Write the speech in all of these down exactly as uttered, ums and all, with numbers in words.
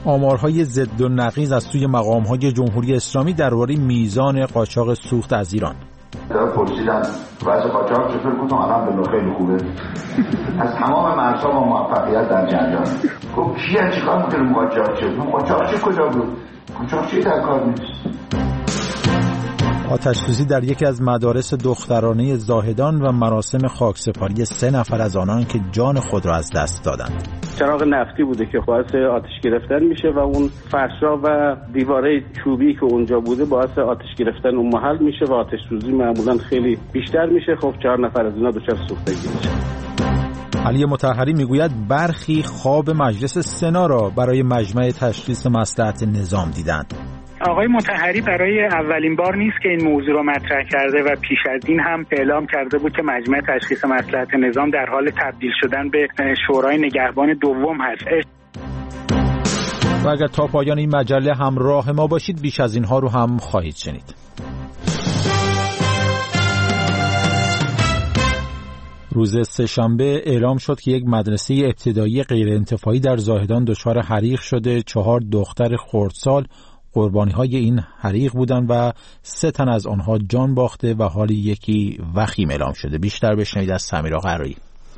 آمارهای ضد و نقیض از سوی مقام‌های جمهوری اسلامی درباره میزان قاچاق سوخت از ایران. پرسیدم وضع قاچاق چطور؟ گفتم الحمدلله خیلی خوبه. از تمام مرزها با موفقیت در جریان. گفت کیه چیکار می‌کنه قاچاق چه؟ قاچاق چه کجا بود؟ قاچاق چی در کار نیست؟ آتش‌سوزی در یکی از مدارس دخترانه زاهدان و مراسم خاکسپاری سه نفر از آنان که جان خود را از دست دادند. چراغ نفتی بوده که باعث آتش گرفتن میشه و اون فرشا و دیواره چوبی که اونجا بوده باعث آتش گرفتن اون محل میشه و آتش سوزی معمولا خیلی بیشتر میشه. خب چهار نفر از اینا دچار سوختگی میشه. علی مطهری میگوید برخی خواب مجلس سنا را برای مجمع تشخیص مصلحت نظام دیدند. آقای مطهری برای اولین بار نیست که این موضوع رو مطرح کرده و پیش از این هم اعلام کرده بود که مجمع تشخیص مصلحت نظام در حال تبدیل شدن به شورای نگهبان دوم هست. و اگر تا پایان این مجله همراه ما باشید بیش از اینها رو هم خواهید شنید. روز سه‌شنبه اعلام شد که یک مدرسه ابتدایی غیرانتفاعی در زاهدان دچار حریق شده. چهار دختر خردسال قربانی‌های این حریق بودند و سه تن از آنها جان باخته و حالی یکی وخیم اعلام شده. بیشتر بشنوید از سمیرا قرایی.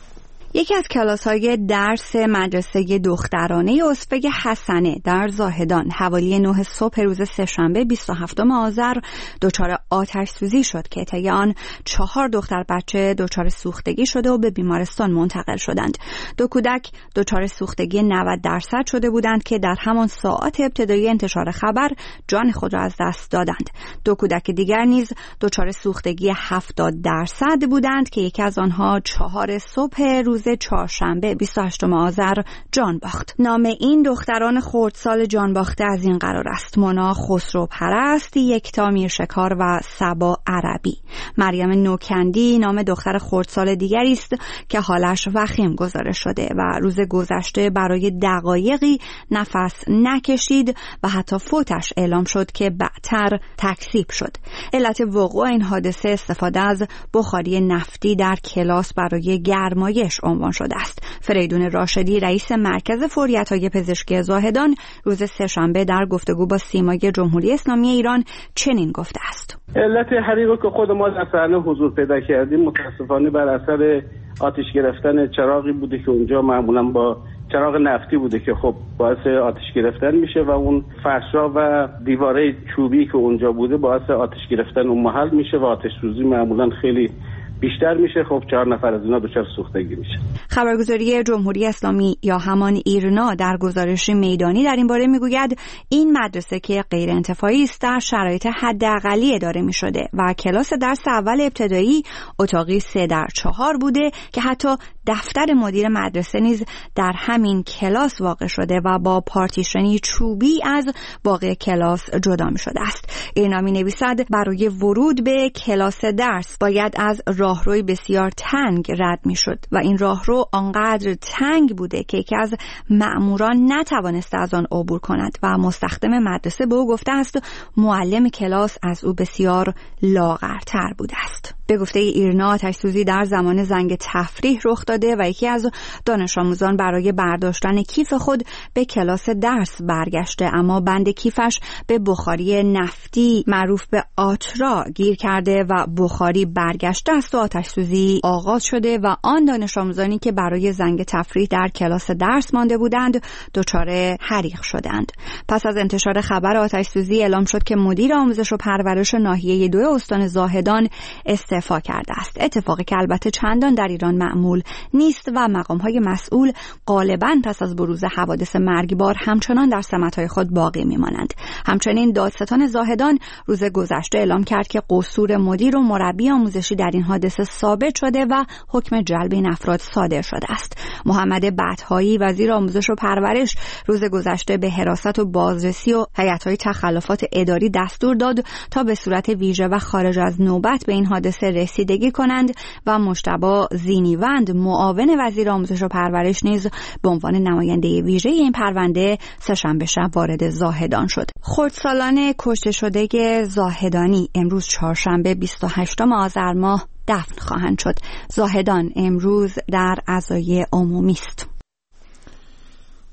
یکی از کلاس‌های درس مدرسه دخترانه اسوه حسنه در زاهدان حوالی نه صبح روز سه‌شنبه بیست و هفتم آذر دچار آتش سوزی شد که طی آن چهار دختر بچه دچار سوختگی شده و به بیمارستان منتقل شدند. دو کودک دچار سوختگی نود درصد شده بودند که در همان ساعات ابتدایی انتشار خبر جان خود را از دست دادند. دو کودک دیگر نیز دچار سوختگی هفتاد درصد بودند که یکی از آنها چهار صبح روز چهارشنبه بیست و هشتم آذر جان باخت. نام این دختران خردسال جان باخته از این قرار است: مونا خسرو پرست، یکتا میرشکار و صبا عربی. مریم نوکندی نام دختر خردسال دیگری است که حالش وخیم گزارش شده و روز گذشته برای دقایقی نفس نکشید و حتی فوتش اعلام شد که بعدتر تکذیب شد. علت وقوع این حادثه استفاده از بخاری نفتی در کلاس برای گرمایش عنوان شده است. فریدون راشدی رئیس مرکز فوریت‌های پزشکی زاهدان روز سه‌شنبه در گفتگو با سیمای جمهوری اسلامی ایران چنین گفته است: علت حریق که خود ما در صحنه حضور پیدا کردیم متاسفانه بر اثر آتش گرفتن چراغی بوده که اونجا معمولا با چراغ نفتی بوده که خب باعث آتش گرفتن میشه و اون فرشا و دیواره چوبی که اونجا بوده باعث آتش گرفتن اون محل میشه و آتش سوزی معمولا خیلی بیشتر میشه. خب چهار نفر از اینا دچار سوختگی میشه. خبرگزاری جمهوری اسلامی یا همان ایرنا در گزارش میدانی در این باره میگوید این مدرسه که غیر انتفاعی است در شرایط حداقلی اداره میشده و کلاس درس اول ابتدایی اتاقی سه در چهار بوده که حتی دفتر مدیر مدرسه نیز در همین کلاس واقع شده و با پارتیشنی چوبی از باقی کلاس جدا می شده است. ایرنا می نویسد برای ورود به کلاس درس باید از راهروی بسیار تنگ رد می شد و این راهرو آنقدر تنگ بوده که یکی از مأموران نتوانسته از آن عبور کند و مستخدم مدرسه به او گفته است معلم کلاس از او بسیار لاغرتر بوده است. به گفته ایرنا آتش سوزی در زمان زنگ تفریح رخ داده و یکی از دانش آموزان برای برداشتن کیف خود به کلاس درس برگشته، اما بند کیفش به بخاری نفتی معروف به آترا گیر کرده و بخاری برگشته است و آتش سوزی آغاز شده و آن دانش آموزانی که برای زنگ تفریح در کلاس درس مانده بودند دچار حریق شدند. پس از انتشار خبر آتش سوزی اعلام شد که مدیر آموزش و پرورش ناحیه دو استان زاهدان استعفا کرده است. اتفاقی که البته چندان در ایران معمول نیست و مقام‌های مسئول غالباً پس از بروز حوادث مرگبار همچنان در سمت‌های خود باقی می‌مانند. همچنین دادستان زاهدان روز گذشته اعلام کرد که قصور مدیر و مربی آموزشی در این حادثه ثابت شده و حکم جلب این افراد صادر شده است. محمد بطحایی وزیر آموزش و پرورش روز گذشته به حراست و بازرسی و هیئت‌های تخلفات اداری دستور داد تا به صورت ویژه و خارج از نوبت به این حادثه رسیدگی کنند و مجتبی زینیوند معاون وزیر آموزش و پرورش نیز به عنوان نماینده ویژه این پرونده سه‌شنبه شب وارد زاهدان شد. خردسالان کشته شده زاهدانی امروز چهارشنبه بیست و هشتم آذر ماه دفن خواهند شد. زاهدان امروز در عزای عمومی است.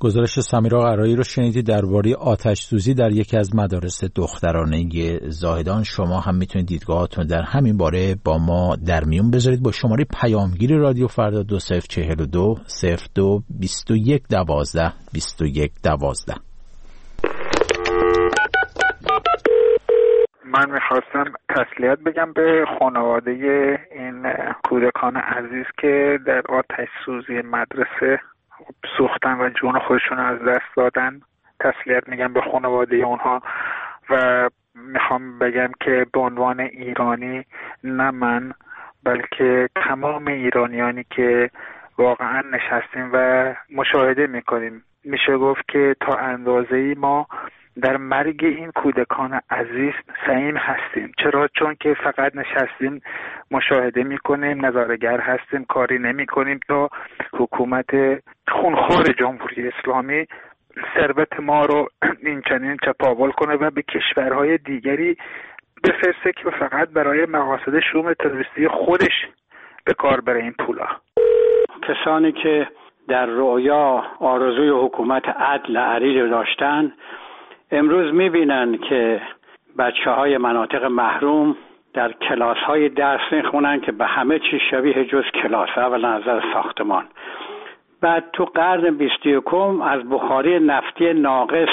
گزارش سمیرا قرایی رو شنیدید درباره آتش سوزی در یکی از مدارس دخترانه زاهدان. شما هم میتونید دیدگاهاتون در همین باره با ما در میون بذارید با شماره پیامگیر رادیو فردا دو صفر چهل و دو صفر دو بیست و یک دوازده بیست و یک دوازده. من میخواستم تسلیت بگم به خانواده این کودکان عزیز که در آتش سوزی مدرسه سوختن و جون خودشون از دست دادن. تسلیت میگم به خانواده اونها و میخوام بگم که به عنوان ایرانی، نه من بلکه تمام ایرانیانی که واقعا نشستیم و مشاهده میکنیم، میشه گفت که تا اندازه‌ای ما در مرگ این کودکان عزیز سهیم هستیم. چرا؟ چون که فقط نشستیم مشاهده میکنیم، نظاره‌گر هستیم، کاری نمیکنیم تا حکومت خونخوار جمهوری اسلامی ثروت ما رو این چنین چپاول کنه و به کشورهای دیگری بفرسته که فقط برای مقاصد شوم تروریستی خودش به کار بره این پولا. کسانی که در رؤیا آرزوی حکومت عدل عریض داشتن، امروز میبینن که بچه های مناطق محروم در کلاس های درس میخونن که به همه چیز شبیه جز کلاس، اولا نظر ساختمان. بعد تو قرن بیست و یکم از بخاری نفتی ناقص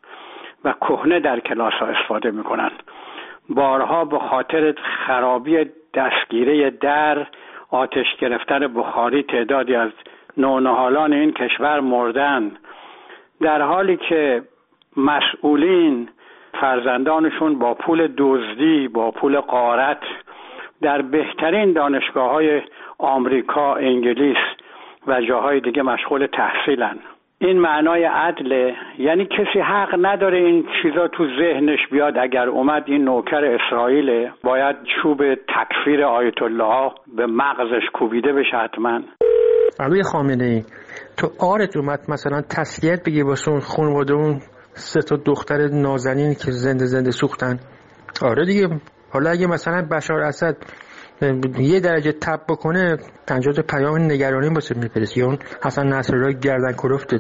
و کهنه در کلاس ها استفاده میکنن. بارها به خاطر خرابی دستگیره در، آتش گرفتن بخاری تعدادی از نونهالان این کشور مردن، در حالی که مسئولین فرزندانشون با پول دزدی، با پول غارت در بهترین دانشگاه‌های آمریکا، انگلیس و جاهای دیگه مشغول تحصیلن. این معنای عدله، یعنی کسی حق نداره این چیزا تو ذهنش بیاد اگر اومد این نوکر اسرائیل باید چوب تکفیر آیت الله به مغزش کوبیده بشه حتما. آقای خامنه‌ای تو آرت اومد مثلا تسلیت بگی واسه اون خانواده اون سه تا دختر نازنین که زنده زنده سوختن؟ آره دیگه. حالا اگه مثلا بشار اسد یه درجه تب بکنه پنجاه تا پیام نگرانی واسه میفرسته، یا اون حسن نصرالله گردن کلفته.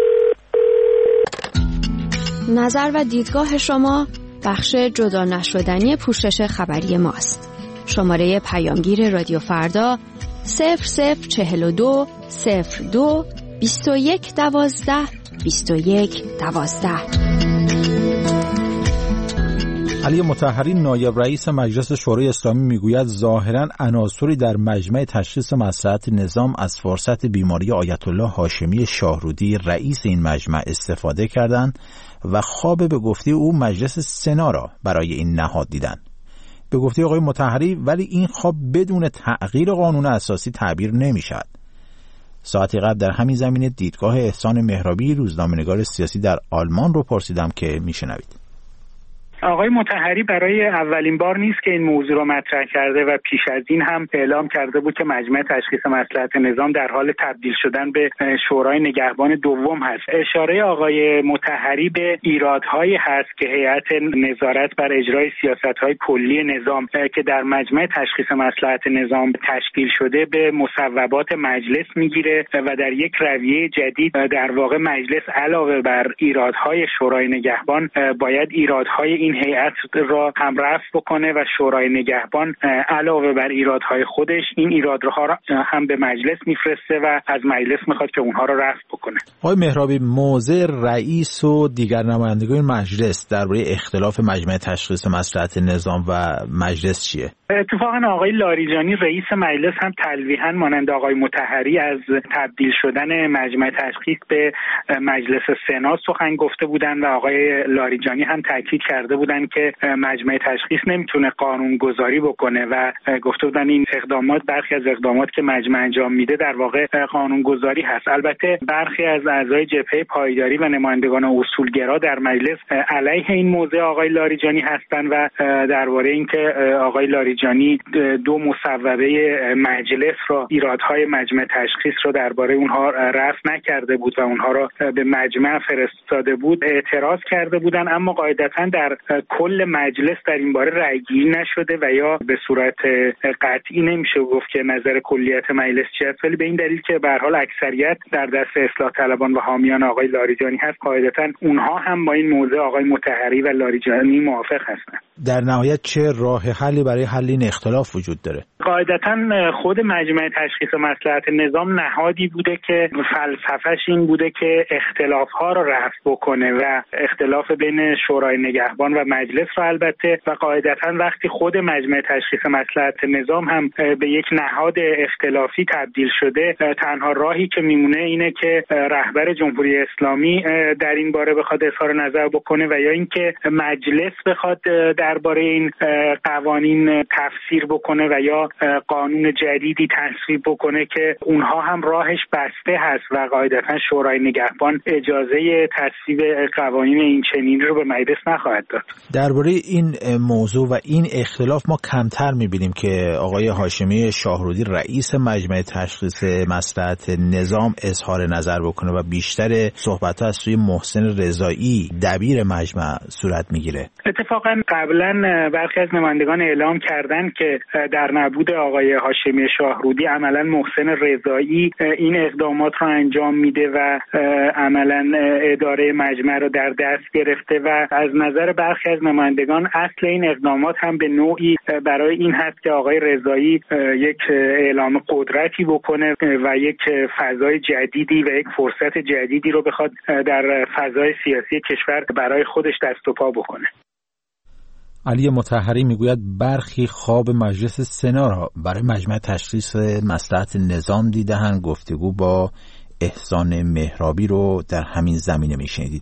نظر و دیدگاه شما بخش جدا نشدنی پوشش خبری ماست. شماره پیامگیر رادیو فردا صفر صفر چهل و دو صفر دو بیست و یک دوازده بیست و یک دوازده. علی مطهری نایب رئیس مجلس شورای اسلامی میگوید ظاهراً عناصری در مجمع تشخیص مصلحت نظام از فرصت بیماری آیت الله هاشمی شاهرودی رئیس این مجمع استفاده کردند و خواب به گفته او مجلس سنا را برای این نهاد دیدند. به گفته آقای مطهری ولی این خواب بدون تغییر قانون اساسی تعبیر نمی‌شود. ساعتی قبل در همین زمینه دیدگاه احسان مهرابی روزنامه‌نگار سیاسی در آلمان رو پرسیدم که میشنوید. آقای مطهری برای اولین بار نیست که این موضوع رو مطرح کرده و پیش از این هم اعلام کرده بود که مجمع تشخیص مصلحت نظام در حال تبدیل شدن به شورای نگهبان دوم هست. اشاره آقای مطهری به ایرادهایی هست که هیئت نظارت بر اجرای سیاست‌های کلی نظام که در مجمع تشخیص مصلحت نظام تشکیل شده به مصوبات مجلس میگیره و در یک رویه جدید در واقع مجلس علاوه بر ایرادهای شورای نگهبان باید ایرادهای این هیئت را هم رفع بکنه و شورای نگهبان علاوه بر ایرادهای خودش این ایرادها را هم به مجلس میفرسته و از مجلس میخواد که اونها را رفع بکنه. آقای مهرابی، موضع رئیس و دیگر نمایندگان مجلس درباره اختلاف مجمع تشخیص مصلحت نظام و مجلس چیه؟ اتفاقا آقای لاریجانی رئیس مجلس هم تلویحاً مانند آقای مطهری از تبدیل شدن مجمع تشخیص به مجلس سنا سخن گفته بودند و آقای لاریجانی هم تاکید کرده بودند که مجمع تشخیص نمیتونه قانون گذاری بکنه و گفته بودن این اقدامات برخی از اقدامات که مجمع انجام میده در واقع قانون گذاری هست. البته برخی از اعضای جبهه پایداری و نمایندگان اصولگرا در مجلس علیه این موضع آقای لاریجانی هستند و درباره اینکه آقای لاریجانی لاریجانی دو مصوبه مجلس را، ایرادهای مجمع تشخیص را درباره اونها رفع نکرده بود و اونها را به مجمع فرستاده بود اعتراض کرده بودن، اما قاعدتاً در کل مجلس در این باره رأیگیری نشده و یا به صورت قطعی نمیشه گفت که نظر کلیت مجلس چیه، ولی به این دلیل که به هر حال اکثریت در دست اصلاح طلبان و حامیان آقای لاریجانی هست، قاعدتاً اونها هم با این موضوع آقای مطهری و لاریجانی موافق هستند. در نهایت چه راه حلی برای حل این اختلاف وجود داره؟ قاعدتاً خود مجمع تشخیص مصلحت نظام نهادی بوده که فلسفه‌اش این بوده که اختلاف‌ها را رفع بکنه و اختلاف بین شورای نگهبان و مجلس را البته، و قاعدتاً وقتی خود مجمع تشخیص مصلحت نظام هم به یک نهاد اختلافی تبدیل شده، تنها راهی که میمونه اینه که رهبر جمهوری اسلامی در این باره بخواد اظهار نظر بکنه و یا اینکه مجلس بخواد درباره این قوانین تفسیر بکنه و یا قانون جدیدی تصویب بکنه که اونها هم راهش بسته هست و قاعدتاً شورای نگهبان اجازه تصویب قوانین این چنینی رو به مجلس نخواهد داد. درباره این موضوع و این اختلاف ما کمتر می‌بینیم که آقای هاشمی شاهرودی رئیس مجمع تشخیص مصلحت نظام اظهار نظر بکنه و بیشتر صحبت‌ها از سوی محسن رضایی دبیر مجمع صورت میگیره. اتفاقاً قبلا برخی از نمایندگان اعلام کردن که در نبود آقای هاشمی شاهرودی عملاً محسن رضایی این اقدامات را انجام میده و عملاً اداره مجمع را در دست گرفته و از نظر برخی از نمایندگان اصل این اقدامات هم به نوعی برای این هست که آقای رضایی یک اعلام قدرتی بکنه و یک فضای جدیدی و یک فرصت جدیدی رو بخواد در فضای سیاسی کشور برای خودش دست و پا بکنه. علی مطهری میگوید برخی خواب مجلس سنا را برای مجمع تشخیص مصلحت نظام دیده‌اند. گفتگو با احسان مهرابی رو در همین زمینه میشنیدید.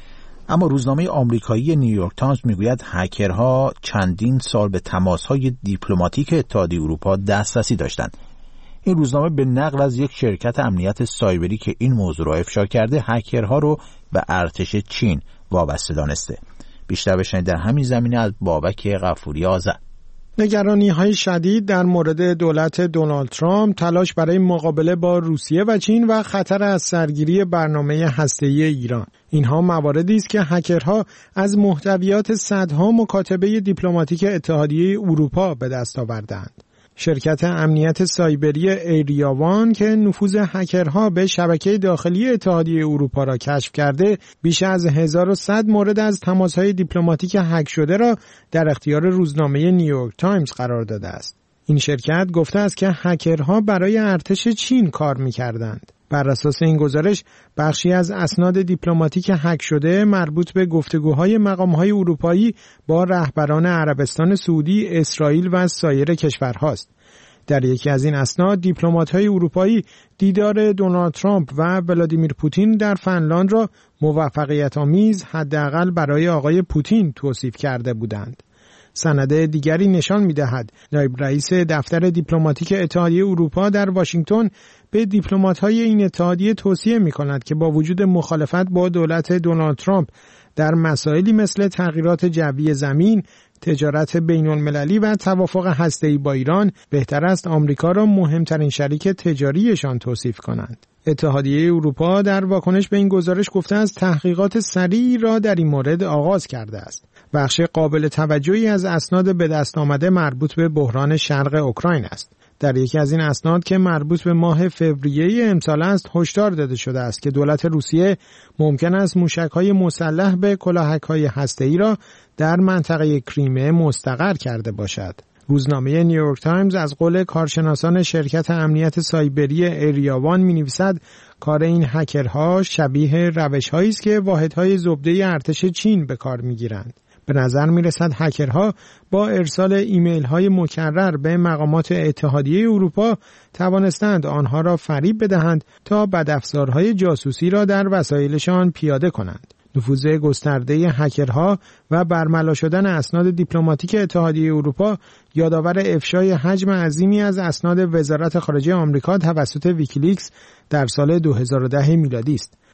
اما روزنامه آمریکایی نیویورک تایمز میگوید هکرها چندین سال به تماس‌های دیپلماتیک اتحادیه اروپا دسترسی داشتند. این روزنامه به نقل از یک شرکت امنیت سایبری که این موضوع را افشا کرده، هکرها رو به ارتش چین وابسته دانسته. بیشتر بشنید در همین زمینه از بابک غفوری آذر. نگرانی‌های شدید در مورد دولت دونالد ترامپ، تلاش برای مقابله با روسیه و چین و خطر از سرگیری برنامه هسته‌ای ایران. اینها مواردی است که هکرها از محتویات صدها مکاتبه دیپلماتیک اتحادیه اروپا به دست آوردند. شرکت امنیت سایبری ایریا وان که نفوذ هکرها به شبکه داخلی اتحادیه اروپا را کشف کرده، بیش از هزار و صد مورد از تماس‌های دیپلماتیک هک شده را در اختیار روزنامه نیویورک تایمز قرار داده است. این شرکت گفته است که هکرها برای ارتش چین کار می‌کردند. بر اساس این گزارش، بخشی از اسناد دیپلماتیک هک شده مربوط به گفتگوهای مقام‌های اروپایی با رهبران عربستان سعودی، اسرائیل و سایر کشورهاست. در یکی از این اسناد، دیپلمات‌های اروپایی دیدار دونالد ترامپ و ولادیمیر پوتین در فنلاند را موفقیت‌آمیز حداقل برای آقای پوتین توصیف کرده بودند. سند دیگری نشان می‌دهد نایب رئیس دفتر دیپلماتیک اتحادیه اروپا در واشنگتن به دیپلمات‌های این اتحادیه توصیه می‌کند که با وجود مخالفت با دولت دونالد ترامپ در مسائلی مثل تغییرات جوی زمین، تجارت بین‌المللی و توافق هسته‌ای با ایران، بهتر است آمریکا را مهمترین شریک تجاریشان توصیف کنند. اتحادیه اروپا در واکنش به این گزارش گفته است تحقیقات سریعی را در این مورد آغاز کرده است. بخش قابل توجهی از اسناد به دست آمده مربوط به بحران شرق اوکراین است. در یکی از این اسناد که مربوط به ماه فوریه امسال است، هشدار داده شده است که دولت روسیه ممکن است موشک‌های مسلح به کلاهک‌های هسته‌ای را در منطقه کریمه مستقر کرده باشد. روزنامه نیویورک تایمز از قول کارشناسان شرکت امنیت سایبری ایریا وان می‌نویسد کار این هکرها شبیه روش‌هایی است که واحدهای زبده ارتش چین به کار می‌گیرند. به نظر می‌رسد هکرها با ارسال ایمیل‌های مکرر به مقامات اتحادیه اروپا توانستند آنها را فریب بدهند تا بدافزارهای جاسوسی را در وسایلشان پیاده کنند. نفوذ گسترده هکرها و برملا شدن اسناد دیپلماتیک اتحادیه اروپا یادآور افشای حجم عظیمی از اسناد وزارت خارجه آمریکا توسط ویکیلیکس در سال دو هزار و ده میلادی است.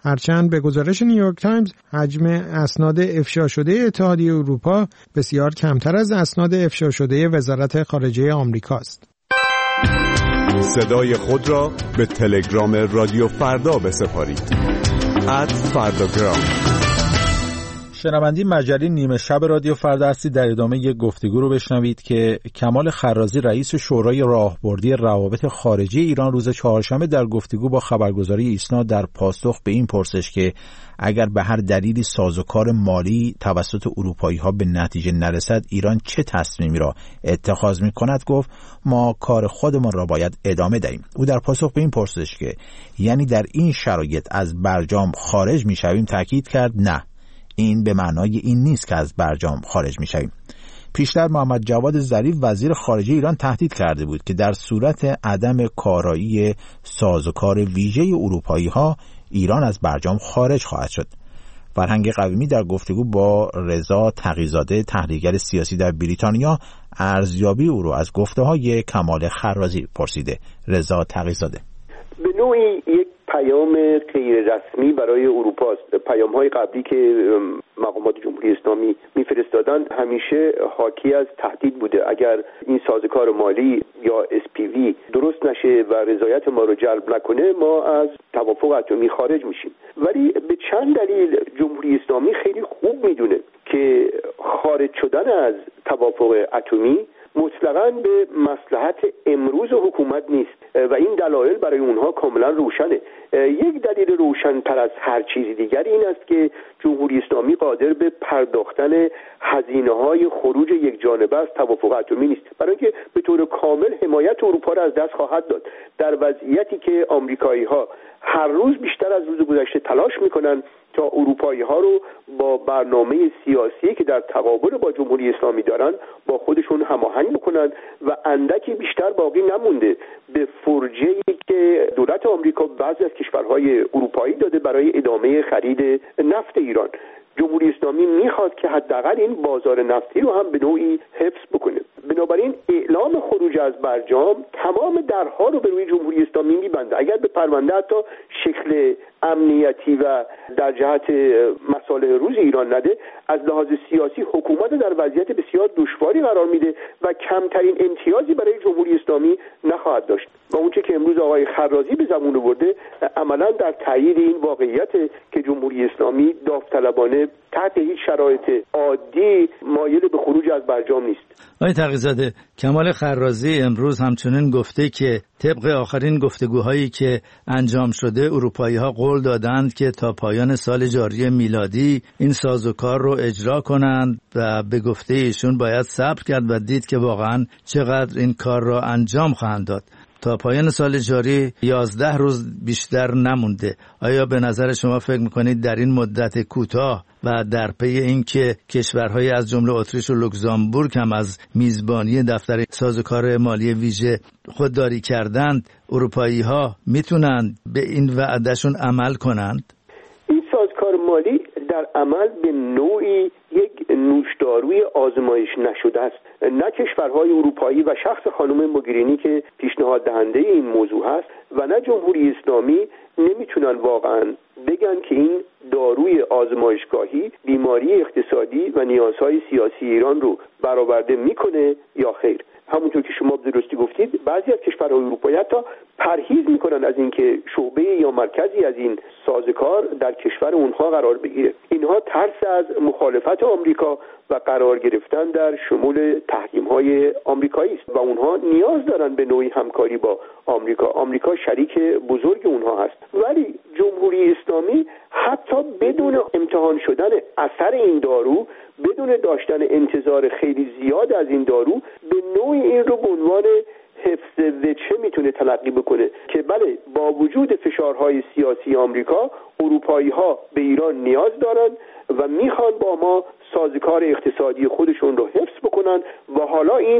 هرچند به گزارش نیویورک تایمز حجم اسناد افشا شده اتحادیه اروپا بسیار کمتر از اسناد افشا شده وزارت خارجه آمریکا است. صدای خود را به تلگرام رادیو فردا بسپارید. ات فرداگرام. شنوندی مجله نیمه شب رادیو فردا هستید. در ادامه یک گفتگو رو بشنوید که کمال خرازی رئیس شورای راهبردی روابط خارجی ایران روز چهارشنبه در گفتگو با خبرگزاری ایسنا در پاسخ به این پرسش که اگر به هر دلیلی سازوکار مالی توسط اروپایی‌ها به نتیجه نرسد ایران چه تصمیمی را اتخاذ می‌کند گفت ما کار خودمان را باید ادامه دهیم. او در پاسخ به این پرسش که یعنی در این شرایط از برجام خارج می‌شویم تاکید کرد نه، این به معنای این نیست که از برجام خارج می‌شویم. پیشتر محمد جواد ظریف وزیر خارجه ایران تهدید کرده بود که در صورت عدم کارایی سازوکار ویژه اروپایی‌ها ایران از برجام خارج خواهد شد. فرهنگ قویمی در گفتگو با رضا تقی‌زاده تحلیلگر سیاسی در بریتانیا ارزیابی او را از گفته‌های کمال خرازی پرسیده. رضا تقی‌زاده: به نوعی یک پیام غیر رسمی برای اروپا است. پیام‌های قبلی که مقامات جمهوری اسلامی می‌فرستادن همیشه حاکی از تهدید بوده. اگر این سازوکار مالی یا اس پی وی درست نشه و رضایت ما رو جلب نکنه ما از توافق اتمی خارج میشیم. ولی به چند دلیل جمهوری اسلامی خیلی خوب میدونه که خارج شدن از توافق اتمی مطلقاً به مصلحت امروز حکومت نیست و این دلایل برای اونها کاملا روشنه. یک دلیل روشن‌تر از هر چیز دیگری این است که جمهوری اسلامی قادر به پرداختن هزینه‌های خروج یک جانبه از توافق اتمی نیست، برای اینکه به طور کامل حمایت اروپا را از دست خواهد داد در وضعیتی که آمریکایی‌ها هر روز بیشتر از روز گذشته تلاش می‌کنند تا اروپایی‌ها رو با برنامه سیاسی که در تقابل با جمهوری اسلامی دارن با خودشون هماهنگ بکنن و اندکی بیشتر باقی نمونده به فرجه‌ای که دولت آمریکا بعضی از کشورهای اروپایی داده برای ادامه خرید نفت ایران. جمهوری اسلامی میخواد که حداقل این بازار نفتی رو هم به نوعی حفظ بکنه. بنابراین اعلام خروج از برجام تمام درها رو به روی جمهوری اسلامی میبنده. اگر به پرونده حتی شکل امنیتی و در جهت مصالح روز ایران نده، از لحاظ سیاسی حکومت در وضعیت بسیار دشواری قرار میده و کمترین امتیازی برای جمهوری اسلامی نخواهد داشت. و اونچه که امروز آقای خرازی به زبون آورده عملا در تایید این واقعیت که جمهوری اسلامی داوطلبانه تحت هیچ شرایط عادی مایل به خروج از برجام نیست. آقای تقی‌زاده، کمال خرازی امروز همچنین گفته که طبق آخرین گفتگوهایی که انجام شده اروپایی‌ها قول دادند که تا پایان سال جاری میلادی این سازوکار رو اجرا کنند و به گفته ایشون باید صبر کرد و دید که واقعا چقدر این کار را انجام خواهند داد. تا پایان سال جاری یازده روز بیشتر نمونده. آیا به نظر شما فکر میکنید در این مدت کوتاه و در پی اینکه کشورهای از جمله اتریش و لوکزامبورگ هم از میزبانی دفتر سازوکار مالی ویژه خودداری کردند، اروپایی‌ها میتونند به این وعدهشون عمل کنند؟ این سازوکار مالی در عمل به نوعی یک نوشداروی آزمایش نشده است. نه کشورهای اروپایی و شخص خانم موگرینی که پیشنهاد دهنده این موضوع هست و نه جمهوری اسلامی نمیتونن واقعا بگن که این داروی آزمایشگاهی بیماری اقتصادی و نیازهای سیاسی ایران رو برآورده میکنه یا خیر. همونطور که شما به درستی گفتید بعضی از کشورهای اروپایی حتی پرهیز میکنن از اینکه شعبه یا مرکزی از این سازوکار در کشور اونها قرار بگیره. اینها ترس از مخالفت آمریکا و قرار گرفتن در شمول تحریم‌های آمریکایی است و اونها نیاز دارن به نوعی همکاری با آمریکا. آمریکا شریک بزرگ اونها هست. ولی جمهوری اسلامی حتی بدون امتحان شدن اثر این دارو، بدون داشتن انتظار خیلی زیاد از این دارو، به نوعی این رو به عنوان حفظ وجه میتونه تلقی بکنه که بله با وجود فشارهای سیاسی آمریکا اروپایی‌ها به ایران نیاز دارن و میخوان با ما سازوکار اقتصادی خودشون رو حفظ بکنن و حالا این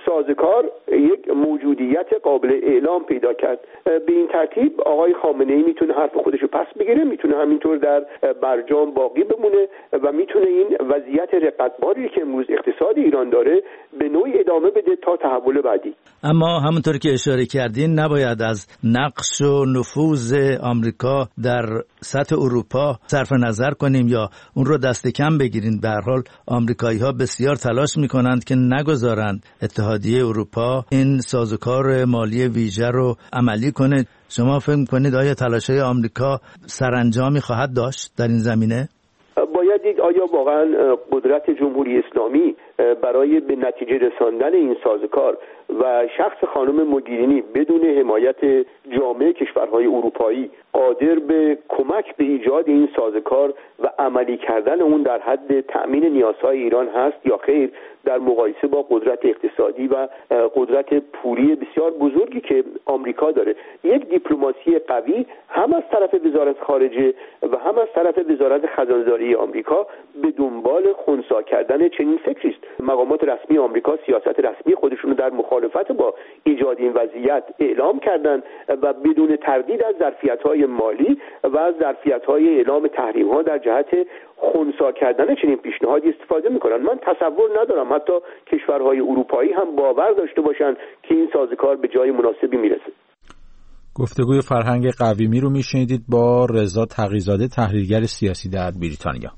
سازوکار یک موجودیت قابل اعلام پیدا کرد. به این ترتیب آقای خامنه‌ای میتونه حرف خودش رو پس بگیره، میتونه همینطور در برجام باقی بمونه و میتونه این وضعیت رقتباری که امروز اقتصاد ایران داره به نوعی ادامه بده تا تحول بعدی. اما همونطور که اشاره کردین نباید از نقش و نفوذ آمریکا در سطح اروپا صرف نظر کنیم یا اون رو دست کم بگیریم. به هر حال آمریکایی‌ها بسیار تلاش می‌کنند که نگذارند اتحادیه اروپا این سازوکار مالی ویژه رو عملی کنه. شما فکر می‌کنید آیا تلاش‌های آمریکا سرانجامی خواهد داشت در این زمینه؟ باید دید آیا واقعا قدرت جمهوری اسلامی برای به نتیجه رساندن این سازوکار و شخص خانم موگرینی بدون حمایت جامعه کشورهای اروپایی قادر به کمک به ایجاد این سازوکار و عملی کردن اون در حد تأمین نیازهای ایران هست یا خیر، در مقایسه با قدرت اقتصادی و قدرت پولی بسیار بزرگی که آمریکا داره. یک دیپلماسی قوی هم از طرف وزارت خارجه و هم از طرف وزارت خزانه‌داری آمریکا به دنبال خنثی کردن چنین فکری است. مقامات رسمی آمریکا سیاست رسمی خودشون رو در مخالفت با ایجاد این وضعیت اعلام کردند و بدون تردید از ظرفیت‌های مالی و از ظرفیت‌های اعلام تحریم‌ها در جهت خنثی کردن چنین پیشنهادی استفاده می‌کنن. من تصور ندارم حتی کشورهای اروپایی هم باور داشته باشند که این سازوکار به جای مناسبی میرسه. گفتگوی فرهنگ قویمی رو میشنیدید با رضا تقی‌زاده، تحلیلگر سیاسی در بریتانیا.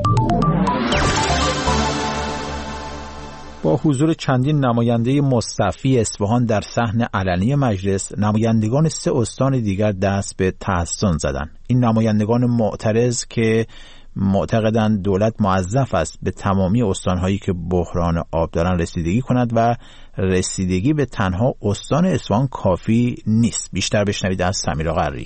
با حضور چندین نماینده مستعفی اصفهان در صحن علنی مجلس، نمایندگان سه استان دیگر دست به تحسن زدند. این نمایندگان معترض که معتقدند دولت موظف است به تمامی استان‌هایی که بحران آب دارند رسیدگی کند و رسیدگی به تنها استان اصفهان کافی نیست. بیشتر بشنوید از سمیرا قری.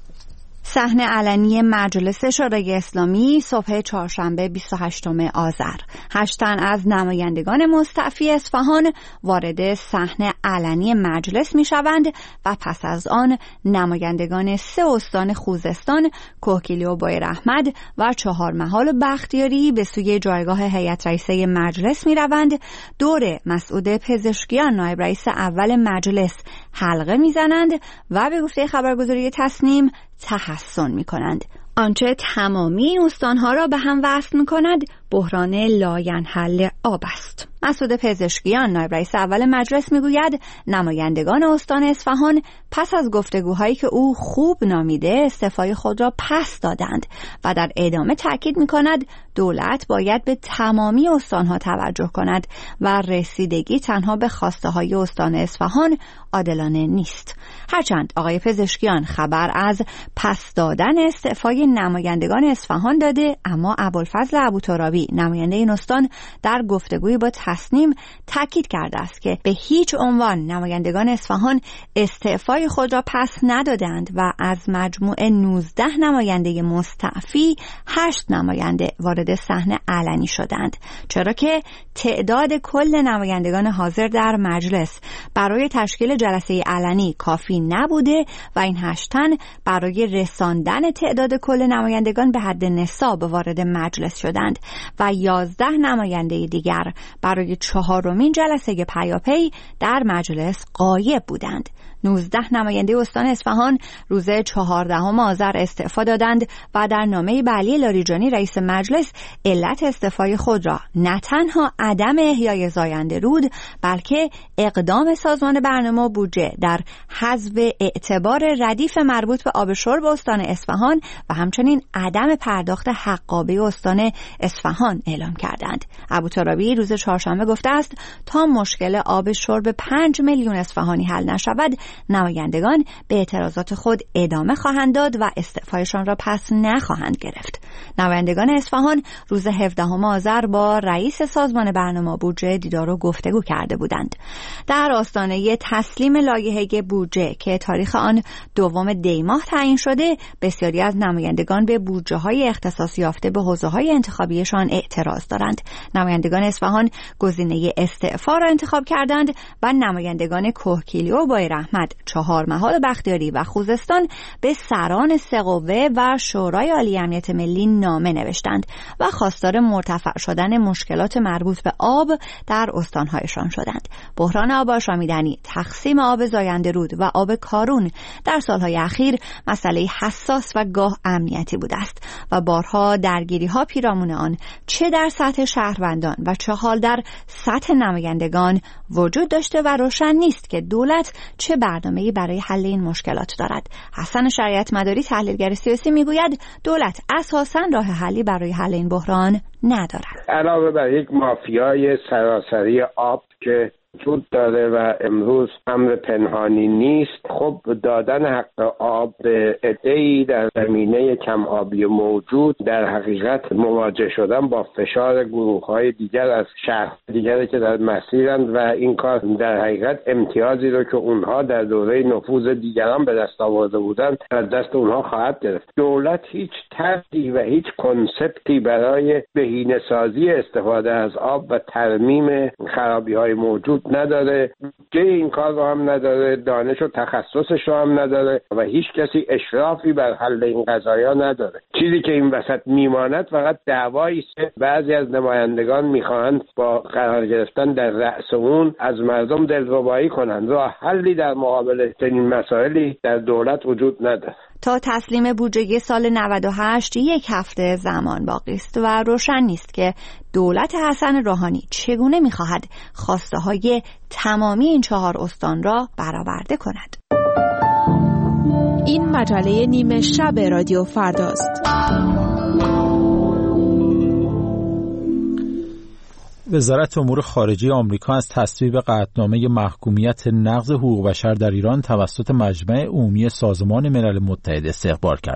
صحن علنی مجلس شورای اسلامی صبح چهارشنبه بیست و هشتم آذر. هشت تن از نمایندگان مستعفی اصفهان وارد صحن علنی مجلس می شوند و پس از آن نمایندگان سه استان خوزستان، کوهگیلی و بویراحمد و چهارمحال و بختیاری به سوی جایگاه هیئت رئیسه مجلس می روند. دور مسعود پزشکیان نایب رئیس اول مجلس حلقه می زنند و به گفته خبرگزاری تصنیم تحسن می کنند. آنچه تمامی استانها را به هم وصل می کند بحران لاینحل آب است. مسعود پزشکیان نایب رئیس اول مجلس میگوید نمایندگان استان اصفهان پس از گفتگوهایی که او خوب نامیده استعفای خود را پس دادند و در ادامه تاکید میکند دولت باید به تمامی استانها توجه کند و رسیدگی تنها به خواسته های استان اصفهان عادلانه نیست. هرچند آقای پزشکیان خبر از پس دادن استعفای نمایندگان اصفهان داده، اما ابوالفضل ابوترابی نماینده این استان در گفتگویی با تصنیم تاکید کرده است که به هیچ عنوان نمایندگان اصفهان استعفای خود را پس ندادند و از مجموع نوزده نماینده مستعفی هشت نماینده وارد صحن علنی شدند، چرا که تعداد کل نمایندگان حاضر در مجلس برای تشکیل جلسه علنی کافی نبوده و این هشت تن برای رساندن تعداد کل نمایندگان به حد نصاب وارد مجلس شدند و یازده نماینده دیگر برای چهارمین جلسه پیاپی در مجلس غایب بودند. نوزده نماینده استان اصفهان روز چهاردهم آذر استعفا دادند و در نامه به علی لاریجانی رئیس مجلس علت استعفای خود را نه تنها عدم احیای زاینده رود بلکه اقدام سازمان برنامه و بودجه در حذف اعتبار ردیف مربوط به آب شرب استان اصفهان و همچنین عدم پرداخت حقابه استان اصفهان اعلام کردند. ابوترابی روز چهارشنبه گفته است تا مشکل آب شرب پنج میلیون اصفهانی حل نشود نمایندگان به اعتراضات خود ادامه خواهند داد و استعفایشان را پس نخواهند گرفت. نمایندگان اصفهان روز هفدهم آذر با رئیس سازمان برنامه بودجه دیدار و گفتگو کرده بودند. در آستانه تسلیم لایحه بودجه که تاریخ آن دوم دی ماه تعیین شده، بسیاری از نمایندگان به بودجه های اختصاص یافته به حوزه های انتخابیشان اعتراض دارند. نمایندگان اصفهان گزینه استعفا را انتخاب کردند و نمایندگان کوهگیلی و بویراحمد بعد چهارمحال بختیاری و خوزستان به سران سه قوه و شورای عالی امنیت ملی نامه نوشتند و خواستار مرتفع شدن مشکلات مربوط به آب در استانهایشان شدند. بحران آب آشامیدنی، تقسیم آب زاینده رود و آب کارون در سالهای اخیر مسئله حساس و گاه امنیتی بوده است و بارها درگیری‌ها پیرامون آن چه در سطح شهروندان و چه حال در سطح نمایندگان وجود داشته و روشن نیست که دولت چه برنامه‌ای برای حل این مشکلات دارد. حسن شریعت مداری تحلیلگر سیاسی میگوید دولت اساساً راه حلی برای حل این بحران ندارد. علاوه بر یک مافیای سراسری آب که وجود داره و امروز امر پنهانی نیست، خب دادن حق آب به عده‌ای در زمینه کم آبی موجود در حقیقت مواجه شدن با فشار گروه‌های دیگر از شهر دیگری که در مسیرند و این کار در حقیقت امتیازی رو که اونها در دوره نفوذ دیگران به دست آورده بودند از دست اونها خواهد گرفت. دولت هیچ طرحی و هیچ کنسپتی برای بهینه‌سازی استفاده از آب و ترمیم خرابی‌های موجود نداره، که این کار رو هم نداره، دانش و تخصصش رو هم نداره و هیچ کسی اشرافی بر حل این قضایا نداره. چیزی که این وسط میماند فقط دعوایی است. بعضی از نمایندگان میخواهند با قرار گرفتن در رأس اون از مردم دلربایی کنند. راه حلی در مقابل چنین مسائلی در دولت وجود نداره. تا تسلیم بودجه سال نود و هشت یک هفته زمان باقی است و روشن نیست که دولت حسن روحانی چگونه می‌خواهد خواسته‌های تمامی این چهار استان را برآورده کند. این مجله نیمه شب رادیو فرداست. وزارت امور خارجه آمریکا از تصویب قطعنامه محکومیت نقض حقوق بشر در ایران توسط مجمع عمومی سازمان ملل متحد استقبال کرد.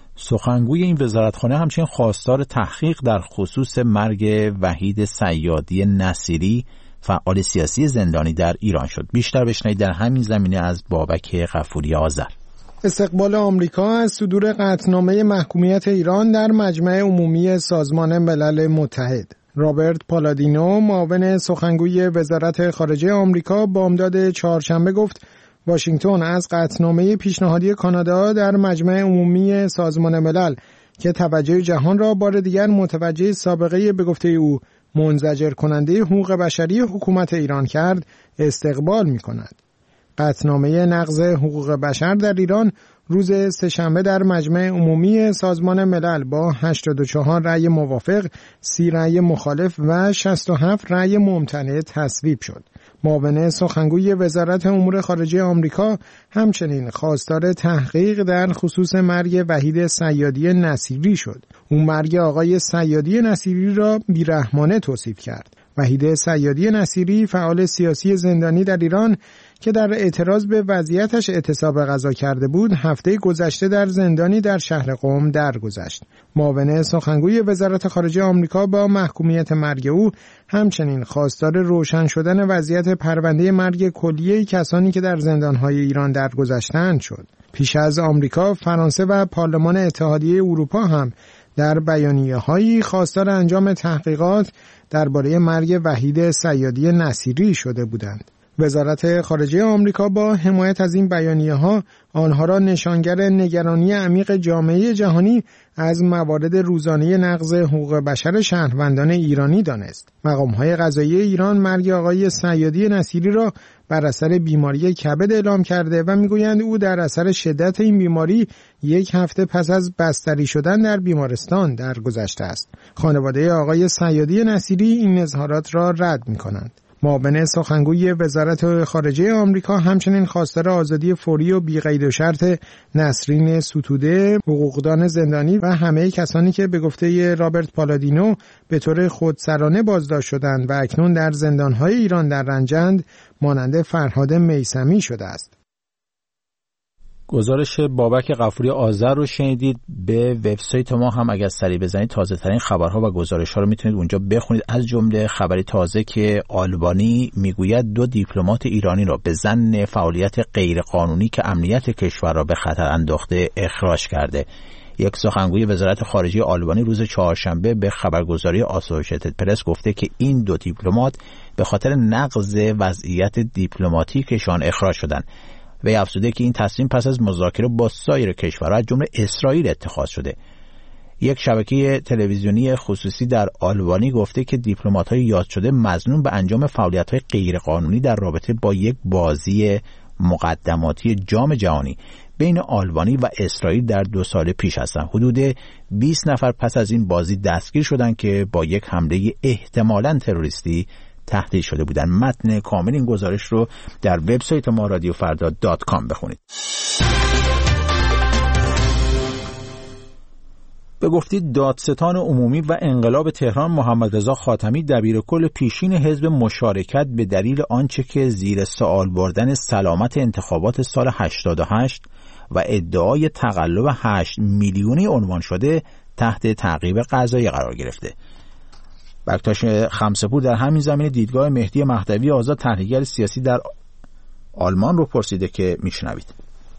سخنگوی این وزارتخانه همچنین خواستار تحقیق در خصوص مرگ وحید صیادی نصیری، فعال سیاسی زندانی در ایران شد. بیشتر بشنوید در همین زمینه از بابک غفوری آذر. استقبال آمریکا از صدور قطعنامه محکومیت ایران در مجمع عمومی سازمان ملل متحد. رابرت پالادینو، معاون سخنگوی وزارت خارجه آمریکا، بامداد چهارشنبه گفت واشنگتن از قطعنامه پیشنهادی کانادا در مجمع عمومی سازمان ملل که توجه جهان را بار دیگر متوجه سابقه به گفته او منزجر کننده حقوق بشری حکومت ایران کرد استقبال می کند. قطعنامه نقض حقوق بشر در ایران روز سه‌شنبه در مجمع عمومی سازمان ملل با هشتاد و چهار رأی موافق، سی رأی مخالف و شصت و هفت رأی ممتنع تصویب شد. معاون سخنگوی وزارت امور خارجه آمریکا همچنین خواستار تحقیق در خصوص مرگ وحید صیادی نصیری شد. او مرگ آقای صیادی نصیری را بیرحمانه توصیف کرد. وحید صیادی نصیری فعال سیاسی زندانی در ایران که در اعتراض به وضعیتش اعتصاب غذا کرده بود، هفته گذشته در زندانی در شهر قم درگذشت. معاون سخنگوی وزارت خارجه آمریکا با محکومیت مرگ او همچنین خواستار روشن شدن وضعیت پرونده مرگ کلیه کسانی که در زندانهای ایران درگذشتند شد. پیش از آمریکا، فرانسه و پارلمان اتحادیه اروپا هم در بیانیه‌هایی خواستار انجام تحقیقات درباره مرگ وحید صیادی نصیری شده بودند. وزارت خارجه آمریکا با حمایت از این بیانیه‌ها آنها را نشانگر نگرانی عمیق جامعه جهانی از موارد روزانه نقض حقوق بشر شهروندان ایرانی دانست. مقام‌های قضایی ایران مرگ آقای صیادی نصیری را بر اثر بیماری کبد اعلام کرده و میگویند او در اثر شدت این بیماری یک هفته پس از بستری شدن در بیمارستان درگذشته است. خانواده آقای صیادی نصیری این اظهارات را رد می‌کنند. معاون سخنگوی وزارت خارجه آمریکا همچنین خواستار آزادی فوری و بی‌قید و شرط نسرین ستوده، حقوقدان زندانی و همه کسانی که به گفته رابرت پالادینو به طور خودسرانه بازداشت شدند و اکنون در زندان‌های ایران در رنجند، مانند فرهاد میثمی شده است. گزارش بابک غفوری آذر رو شنیدید. به وبسایت ما هم اگر سری بزنید تازه ترین خبرها و گزارش‌ها رو میتونید اونجا بخونید. از جمله خبری تازه که آلبانی میگوید دو دیپلمات ایرانی را به ظن فعالیت غیرقانونی که امنیت کشور را به خطر انداخته اخراج کرده. یک سخنگوی وزارت خارجه آلبانی روز چهارشنبه به خبرگزاری آسوشیتد پرس گفته که این دو دیپلمات به خاطر نقض وضعیت دیپلماتیکشان اخراج شدند. و افزوده که این تصمیم پس از مذاکره با سایر کشورها از جمله اسرائیل اتخاذ شده. یک شبکه تلویزیونی خصوصی در آلبانی گفته که دیپلمات‌های یاد شده مظنون به انجام فعالیت‌های غیرقانونی در رابطه با یک بازی مقدماتی جام جهانی بین آلبانی و اسرائیل در دو سال پیش هستند. حدود بیست نفر پس از این بازی دستگیر شدند که با یک حمله احتمالاً تروریستی تهدید شده بودند. متن کامل این گزارش رو در وبسایت ما رادیو فردا دات کام بخونید. به گفته دادستان عمومی و انقلاب تهران محمد رضا خاتمی دبیرکل پیشین حزب مشارکت به دلیل آنچه که زیر سوال بردن سلامت انتخابات سال هشتاد و هشت و ادعای تقلب هشت میلیونی عنوان شده تحت تعقیب قضایی قرار گرفته. بکتاش خمسه‌پور در همین زمینه دیدگاه مهدی مهدوی آزاد تحلیلگر سیاسی در آلمان رو پرسیده که میشنوید.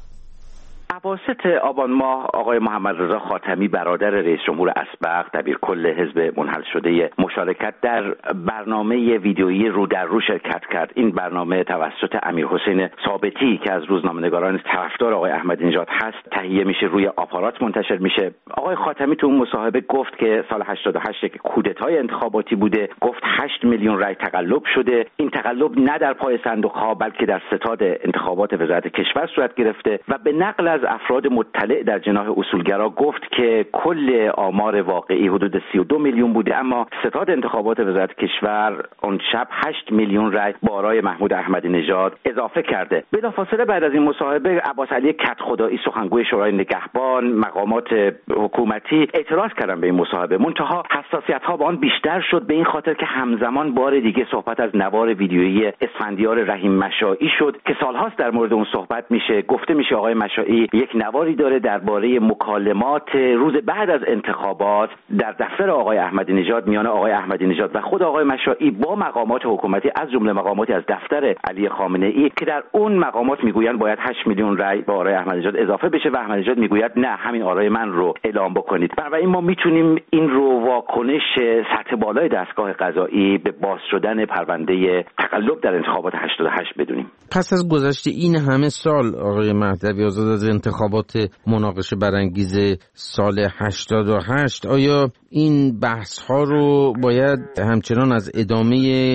اواسط آبان ماه آقای محمد رضا خاتمی برادر رئیس جمهور اسبق دبیرکل حزب منحل شده مشارکت در برنامه ویدیویی رو در رو شرکت کرد. این برنامه توسط امیرحسین ثابتی که از روزنامه‌نگاران طرفدار آقای احمدی نژاد هست تهیه میشه، روی آپارات منتشر میشه. آقای خاتمی تو اون مصاحبه گفت که سال هشتاد و هشت که کودتای انتخاباتی بوده، گفت هشت میلیون رای تقلب شده. این تقلب نه در پای صندوق‌ها بلکه در ستاد انتخابات وزارت کشور صورت گرفته و به نقل از افراد مطلع در جناح اصولگرا گفت که کل آمار واقعی حدود سی و دو میلیون بوده، اما ستاد انتخابات وزارت کشور اون شب هشت میلیون رای با آرای محمود احمدی نژاد اضافه کرده. بلافاصله بعد از این مصاحبه عباس علی کدخدایی سخنگوی شورای نگهبان، مقامات حکومتی اعتراض کردن به این مصاحبه. منتها حساسیت‌ها با آن بیشتر شد به این خاطر که همزمان بار دیگه صحبت از نوار ویدیویی اسفندیار رحیم مشائی شد که سالهاست در مورد اون صحبت میشه. گفته میشه آقای مشائی یک نواری داره درباره مکالمات روز بعد از انتخابات در دفتر آقای احمدی نژاد میان آقای احمدی نژاد و خود آقای مشائی با مقامات حکومتی، از جمله مقاماتی از دفتر علی خامنه ای که در اون مقامات میگویند باید هشت میلیون رای با آقای احمدی نژاد اضافه بشه و احمدی نژاد میگوید نه، همین آرای من رو اعلام بکنید. بنابراین ما میتونیم این رو واکنش سطح بالای دستگاه قضایی به باز شدن پرونده تقلب در انتخابات هشتاد و هشت بدونیم. پس از گذشت این همه سال آقای مهدوی آزاد از انتخابات مناقشه برانگیز سال هشتاد و هشت، آیا این بحث ها رو باید همچنان از ادامه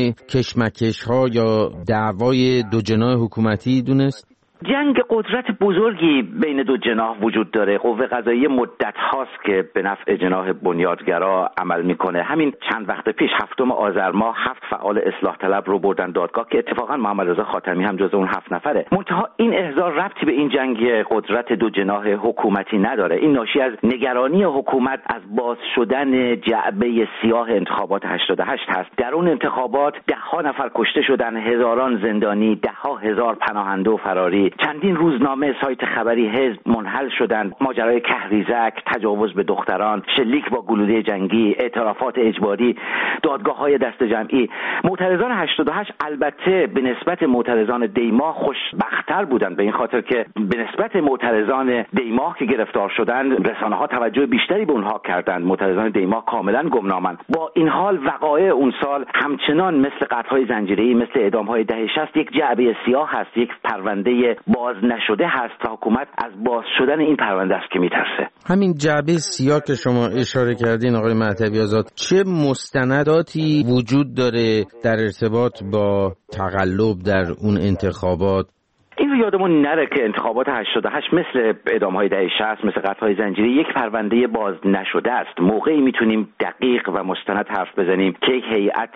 کشمکش ها یا دعوای دو جناح حکومتی دونست؟ جنگ قدرت بزرگی بین دو جناح وجود داره. قوه قضاییه مدت هاست که به نفع جناح بنیادگرا عمل میکنه. همین چند وقت پیش هفتم آذر ماه هفت فعال اصلاح طلب رو بردن دادگاه که اتفاقا محمد رضا خاتمی هم جز اون هفت نفره. منتها این احضار ربطی به این جنگ قدرت دو جناح حکومتی نداره. این ناشی از نگرانی حکومت از باز شدن جعبه سیاه انتخابات هشتاد و هشت هست. در اون انتخابات ده ها نفر کشته شدن، هزاران زندانی، ده ها هزار پناهنده و فراری. چندین روزنامه سایت خبری حزب منحل شدند. ماجرای کهریزک، تجاوز به دختران، شلیک با گلوله جنگی، اعترافات اجباری، دادگاه‌های دست جمعی. معترضان هشتاد و هشت البته به نسبت معترضان دیماه خوشبخت‌تر بودند، به این خاطر که به نسبت معترضان دیماه که گرفتار شدند رسانه‌ها توجه بیشتری به اونها کردند. معترضان دیماه کاملا گمنامند. با این حال وقایع اون سال همچنان مثل قطع‌های زنجیره‌ای، مثل اعدام‌های دهه شصت یک جعبه سیاه هست، یک پرونده باز نشده هست و حکومت از باز شدن این پرونده است که میترسه. همین جعبه سیاه که شما اشاره کردین آقای مهدوی آزاد، چه مستنداتی وجود داره در ارتباط با تقلب در اون انتخابات؟ این رو یادمون نره که انتخابات هشتاد و هشت مثل اعدام‌های دهه شصت، مثل قطع‌های زنجیری یک پرونده باز نشده است. موقعی میتونیم دقیق و مستند حرف بزنیم که یک هیئت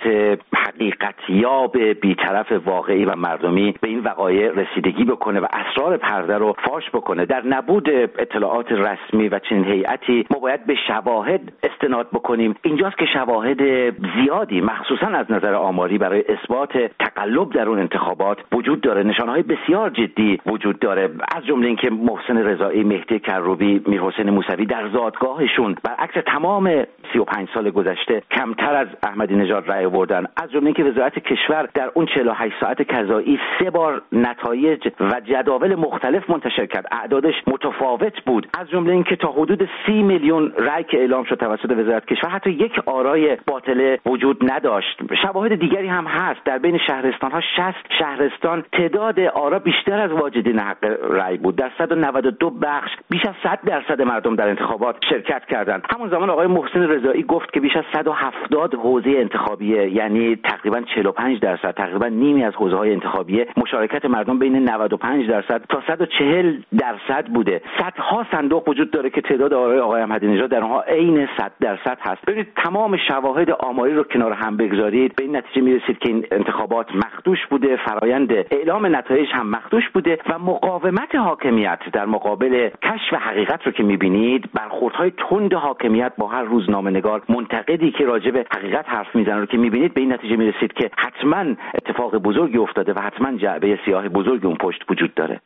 حقیقتیاب بی‌طرف واقعی و مردمی به این وقایع رسیدگی بکنه و اسرار پرده رو فاش بکنه. در نبود اطلاعات رسمی و چنین هیئتی ما باید به شواهد استناد بکنیم. اینجاست که شواهد زیادی مخصوصا از نظر آماری برای اثبات تقلب در اون انتخابات وجود داره. نشانه‌های بسیار جدی وجود داره، از جمله اینکه محسن رضایی، مهدی کروبی، میرحسین موسوی در زادگاهشون برعکس تمام سی و پنج سال گذشته کمتر از احمدی نژاد رأی آوردن. از جمله اینکه وزارت کشور در اون چهل و هشت ساعت قضایی سه بار نتایج و جداول مختلف منتشر کرد، اعدادش متفاوت بود. از جمله اینکه تا حدود سی میلیون رأی که اعلام شد توسط وزارت کشور حتی یک آرای باطله وجود نداشت. شواهد دیگری هم هست. در بین شهرستان‌ها شصت شهرستان تعداد آرا بیشتر بیشتر از واجدین حق رأی بود. در صد و نود و دو بخش بیش از صد درصد مردم در انتخابات شرکت کردند. همون زمان آقای محسن رضایی گفت که بیش از صد و هفتاد حوزه انتخابیه، یعنی تقریبا چهل و پنج درصد، تقریبا نیمی از حوزه‌های انتخابیه مشارکت مردم بین نود و پنج درصد تا صد و چهل درصد بوده. صدها صندوق وجود داره که تعداد آرای آقای احمدی نژاد در اونها عین صد درصد هست. ببینید تمام شواهد آماری رو کنار هم بگذارید، به این نتیجه میرسید که این انتخابات مخدوش بوده، فرایند اعلام نتایج هم مخدوش بوده و مقاومت حاکمیت در مقابل کشف حقیقت رو که میبینید، برخوردهای تند حاکمیت با هر روزنامه‌نگار منتقدی که راجع به حقیقت حرف میزنه رو که میبینید، به این نتیجه میرسید که حتما اتفاق بزرگی افتاده و حتما جعبه سیاه بزرگی اون پشت وجود داره.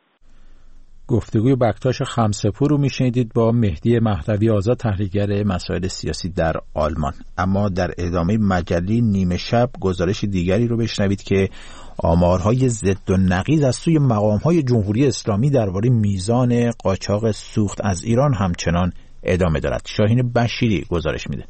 گفتگوی بکتاش خمسه‌پور رو میشنیدید با مهدی مهدوی آزاد، تحلیلگر مسائل سیاسی در آلمان. اما در ادامه مجله نیمه شب گزارش دیگری رو بشنوید که آمارهای ضد و نقیض از سوی مقام‌های جمهوری اسلامی درباره میزان قاچاق سوخت از ایران همچنان ادامه دارد. شاهین بشیری گزارش میده.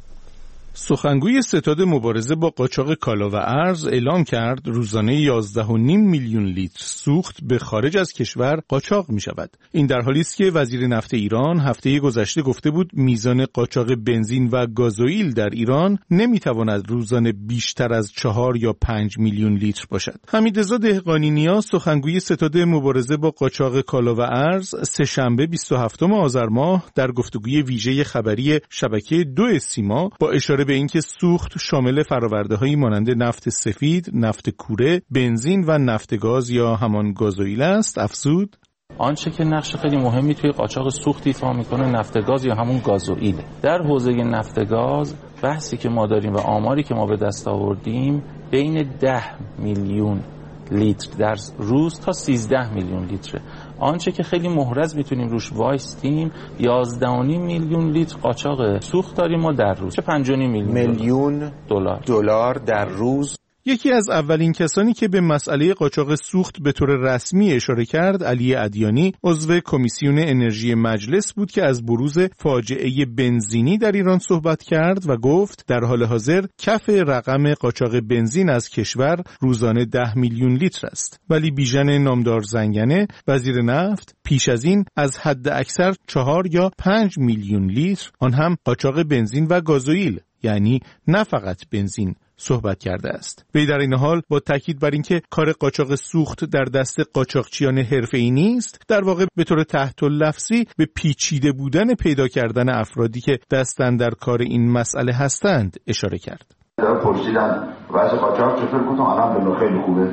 سخنگوی ستاد مبارزه با قاچاق کالا و ارز اعلام کرد روزانه یازده و نیم میلیون لیتر سوخت به خارج از کشور قاچاق می شود. این در حالی است که وزیر نفت ایران هفته گذشته گفته بود میزان قاچاق بنزین و گازوئیل در ایران نمی تواند روزانه بیشتر از چهار یا پنج میلیون لیتر باشد. حمیدرضا دهقانی نیا، سخنگوی ستاد مبارزه با قاچاق کالا و ارز، سه‌شنبه بیست و هفتم آذر ماه در گفتگوی ویژه خبری شبکه دو سیما با اشاره به اینکه سوخت شامل فرآورده‌هایی مانند نفت سفید، نفت کوره، بنزین و نفت گاز یا همان گازوئیل است، افزود: آنچه که نقش خیلی مهمی توی قاچاق سوخت ایفا میکنه نفت گاز یا همون گازوئیل. در حوزه نفت گاز بحثی که ما داریم و آماری که ما به دست آوردیم بین ده میلیون لیتر در روز تا سیزده میلیون لیتر. آنچه که خیلی محرز میتونیم روش وایستیم یازده و نیم میلیون لیتر قاچاق سوخت داریم ما در روز. چه پنج و نیم میلیون میلیون دلار دلار در روز. یکی از اولین کسانی که به مسئله قاچاق سوخت به طور رسمی اشاره کرد، علی ادیانی، عضو کمیسیون انرژی مجلس بود که از بروز فاجعه بنزینی در ایران صحبت کرد و گفت در حال حاضر کف رقم قاچاق بنزین از کشور روزانه ده میلیون لیتر است. ولی بیژن نامدار زنگنه، وزیر نفت، پیش از این از حد اکثر چهار یا پنج میلیون لیتر، آن هم قاچاق بنزین و گازوئیل، یعنی نه فقط بنزین، صحبت کرده است. وی در این حال با تاکید بر اینکه کار قاچاق سوخت در دست قاچاقچیان حرفه‌ای نیست، در واقع به طور تحت اللفظی به پیچیده بودن پیدا کردن افرادی که دستن در کار این مسئله هستند اشاره کرد. پرسیدن وضع قاچاق چطور؟ گفتم الحمدلله خیلی خوبه.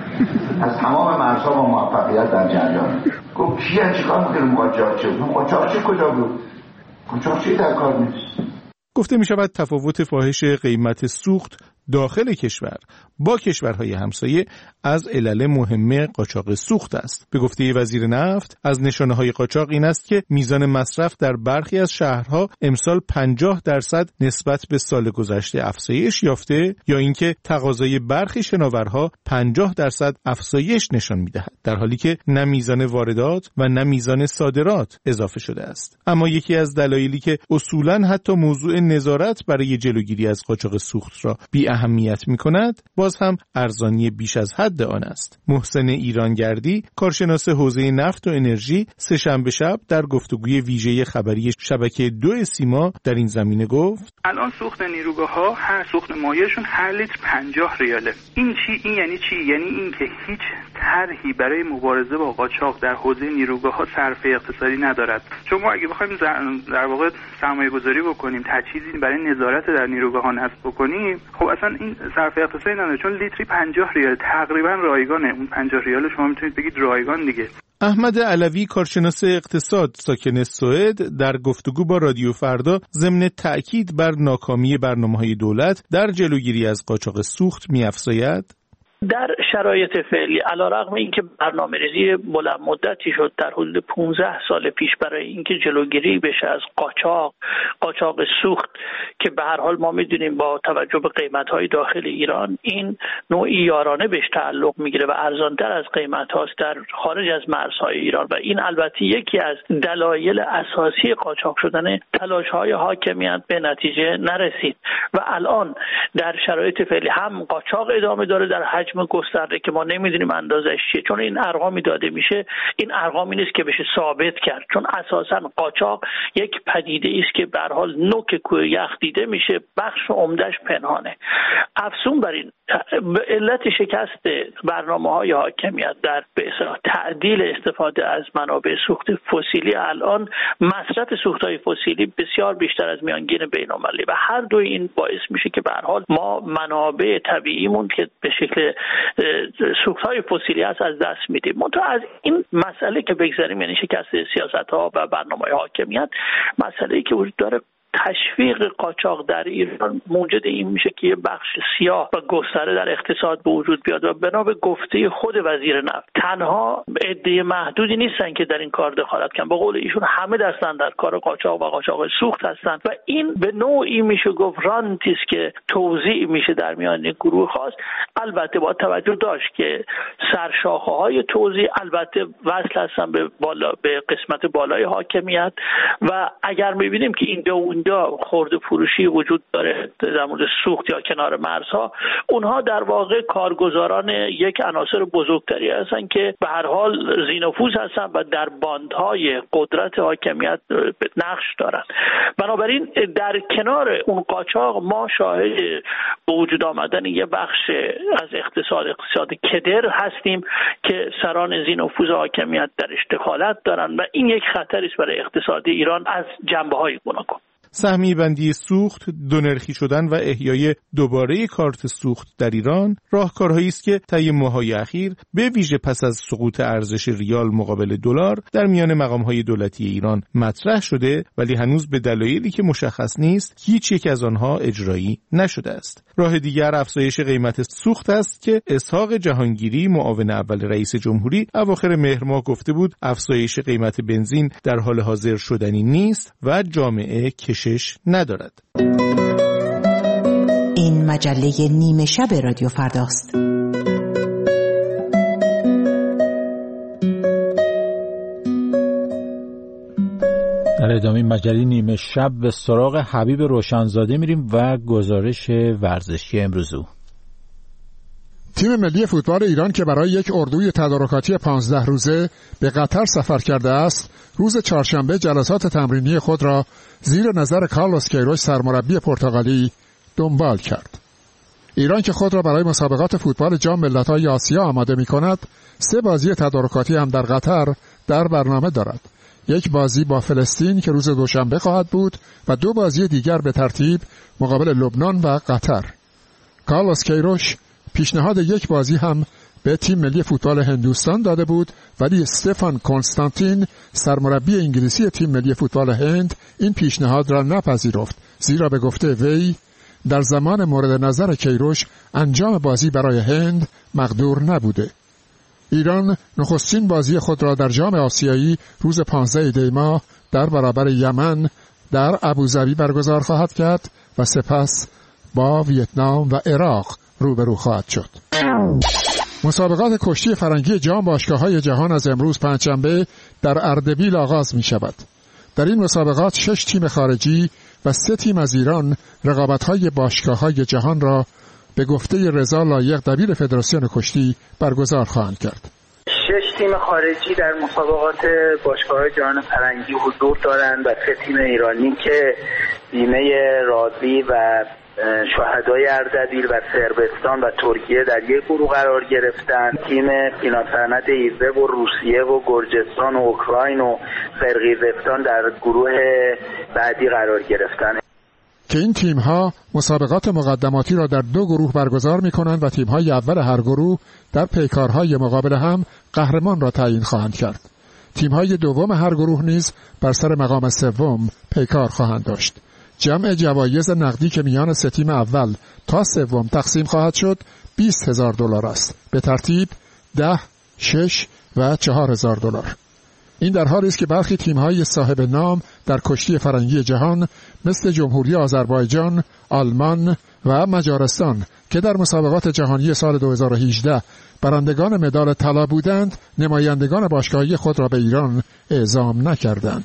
از تمام مرزها با موفقیت در جریان. گفت کیه چیکار می‌کنه قاچاقچی؟ قاچاقچی کجا بود؟ قاچاقچی در کار نیست. گفته می شود تفاوت فاحش قیمت سوخت داخل کشور با کشورهای همسایه از علل مهم قاچاق سوخت است. به گفته وزیر نفت، از نشانه‌های قاچاق این است که میزان مصرف در برخی از شهرها امسال پنجاه درصد نسبت به سال گذشته افزایش یافته، یا اینکه تقاضای برخی شناورها پنجاه درصد افزایش نشان می‌دهد، در حالی که نه میزان واردات و نه میزان صادرات اضافه شده است. اما یکی از دلایلی که اصولاً حتی موضوع نظارت برای جلوگیری از قاچاق سوخت را بی اهمیت می‌کند، باز هم ارزانی بیش از حد آن است. محسن ایرانگردی، کارشناس حوزه نفت و انرژی، سه‌شنبه شب در گفتگوی ویژه خبری شبکه دو سیما در این زمینه گفت: الان سوخت نیروگاه‌ها، هر سوخت مایعشون هر لیتر پنجاه ریاله. این چی؟ این یعنی چی؟ یعنی این که هیچ طرحی برای مبارزه با قاچاق در حوزه نیروگاه‌ها صرفه اقتصادی ندارد. چون ما اگه بخوایم در واقع سرمایه‌گذاری بکنیم، تجهیزی برای نظارت در نیروگاه‌ها نصب بکنیم، خب اصلا این صرفه اقتصادی نداره، چون لیتری پنجاه ریال تقریبا رایگانه. اون پنجاه ریال شما میتونید بگید رایگان دیگه. احمد علوی، کارشناس اقتصاد ساکن سوئد، در گفتگو با رادیو فردا ضمن تأکید بر ناکامی برنامه‌های دولت در جلوگیری از قاچاق سوخت می‌افزاید: در شرایط فعلی علیرغم اینکه برنامه‌ریزی بلند مدتی شد در حدود پانزده سال پیش برای اینکه جلوگیری بشه از قاچاق قاچاق سوخت، که به هر حال ما می‌دونیم با توجه به قیمت‌های داخل ایران این نوعی یارانه بهش تعلق می‌گیره و ارزان‌تر از قیمت‌هاست در خارج از مرزهای ایران، و این البته یکی از دلایل اساسی قاچاق شدن تلاش‌های حاکمیت به نتیجه نرسید و الان در شرایط فعلی هم قاچاق ادامه داره در حجم گسترده که ما نمیدونیم اندازش چیه، چون این ارقامی داده میشه این ارقامی نیست که بشه ثابت کرد، چون اساسا قاچاق یک پدیده است که به هر حال نوک کوه یخ دیده میشه، بخش عمدهش پنهانه. افزون بر این به علت شکست برنامه‌های حاکمیت در به اصطلاح تعدیل استفاده از منابع سوخت فسیلی، الان مصرف سوخت‌های فسیلی بسیار بیشتر از میانگین بین‌المللی و هر دو این باعث میشه که به هر حال ما منابع طبیعیمون که به شکل سوخت‌های فسیلی هست از دست میدیم. منتها از این مسئله که بگذاریم، یعنی شکست سیاست‌ها و برنامه‌های حاکمیت، مسئله‌ای که وجود داره تشویق قاچاق در ایران موجب این میشه که یه بخش سیاه و گستره در اقتصاد به وجود بیاد و بنا به گفته خود وزیر نفت تنها عده محدودی نیستن که در این کار دخالت کنن. به قول ایشون همه دستن در کار قاچاق و قاچاق سوخت هستن و این به نوعی میشه گفت رانتی است که توزیع میشه در میان گروه خاص. البته با توجه داشت که سرشاخه های توزیع البته وصل هستن به بالا به قسمت بالای حاکمیت و اگر میبینیم که این دو یا خرده فروشی وجود داره در مورد سوخت یا کنار مرزها، اونها در واقع کارگزاران یک عناصر بزرگتری هستن که به هر حال ذی‌نفوذ هستن و در باندهای قدرت حاکمیت نقش دارن. بنابراین در کنار اون قاچاق ما شاهد به وجود آمدن یه بخش از اقتصاد اقتصاد کدر هستیم که سران ذی‌نفوذ حاکمیت درش دخالت دارن و این یک خطری است برای اقتصاد ایران از جنبه‌های گوناگون. سهمی بندی سوخت، دونرخی شدن و احیای دوباره کارت سوخت در ایران راهکارهایی است که طی ماه‌های اخیر به ویژه پس از سقوط ارزش ریال مقابل دلار در میان مقام‌های دولتی ایران مطرح شده، ولی هنوز به دلایلی که مشخص نیست هیچ یک از آنها اجرایی نشده است. راه دیگر افزایش قیمت سوخت است که اسحاق جهانگیری، معاون اول رئیس جمهوری، اواخر مهر ماه گفته بود افزایش قیمت بنزین در حال حاضر شدنی نیست و جامعه کشش ندارد. این مجله نیمه شب رادیو فرداست. در ادامه مجله نیمه شب به سراغ حبیب روشنزاده میریم و گزارش ورزشی امروز او. تیم ملی فوتبال ایران که برای یک اردوی تدارکاتی پانزده روزه به قطر سفر کرده است، روز چهارشنبه جلسات تمرینی خود را زیر نظر کارلوس کیروش سرمربی پرتغالی دنبال کرد. ایران که خود را برای مسابقات فوتبال جام ملت‌های آسیا آماده می‌کند، سه بازی تدارکاتی هم در قطر در برنامه دارد. یک بازی با فلسطین که روز دوشنبه خواهد بود و دو بازی دیگر به ترتیب مقابل لبنان و قطر. کارلوس کیروش پیشنهاد یک بازی هم به تیم ملی فوتبال هندوستان داده بود، ولی استفان کنستانتین سرمربی انگلیسی تیم ملی فوتبال هند این پیشنهاد را نپذیرفت، زیرا به گفته وی در زمان مورد نظر کیروش انجام بازی برای هند مقدور نبوده. ایران نخستین بازی خود را در جام آسیایی روز پانزده دی ماه در برابر یمن در ابوظبی برگزار خواهد کرد و سپس با ویتنام و عراق روبرو خواهد شد. مسابقات کشتی فرنگی جام باشگاه‌های جهان از امروز پنجشنبه در اردبیل آغاز می شود. در این مسابقات شش تیم خارجی و سه تیم از ایران رقابت‌های باشگاه‌های جهان را به گفته رضا لایق دبیر فدراسیون کشتی برگزار خواهند کرد. شش تیم خارجی در مسابقات باشگاه‌های جهان فرنگی حضور دارند و سه تیم ایرانی که بیمه راضی و شهدای اردبیل و صربستان و ترکیه در یک گروه قرار گرفتن. تیم پیناسنت ایزه و روسیه و گرجستان و اوکراین و قرقیزستان در گروه بعدی قرار گرفتن که این تیم‌ها مسابقات مقدماتی را در دو گروه برگزار می‌کنند و تیم‌های اول هر گروه در پیکارهای مقابل هم قهرمان را تعیین خواهند کرد. تیم‌های دوم هر گروه نیز بر سر مقام سوم پیکار خواهند داشت. جمع جوایز نقدی که میان سه تیم اول تا سوم تقسیم خواهد شد بیست هزار دلار است، به ترتیب ده، شش و چهار هزار دلار. این در حالی است که برخی تیم‌های صاحب نام در کشتی فرنگی جهان مثل جمهوری آذربایجان، آلمان و مجارستان که در مسابقات جهانی سال دو هزار و هجده برندگان مدال طلا بودند، نمایندگان باشگاهی خود را به ایران اعزام نکردند.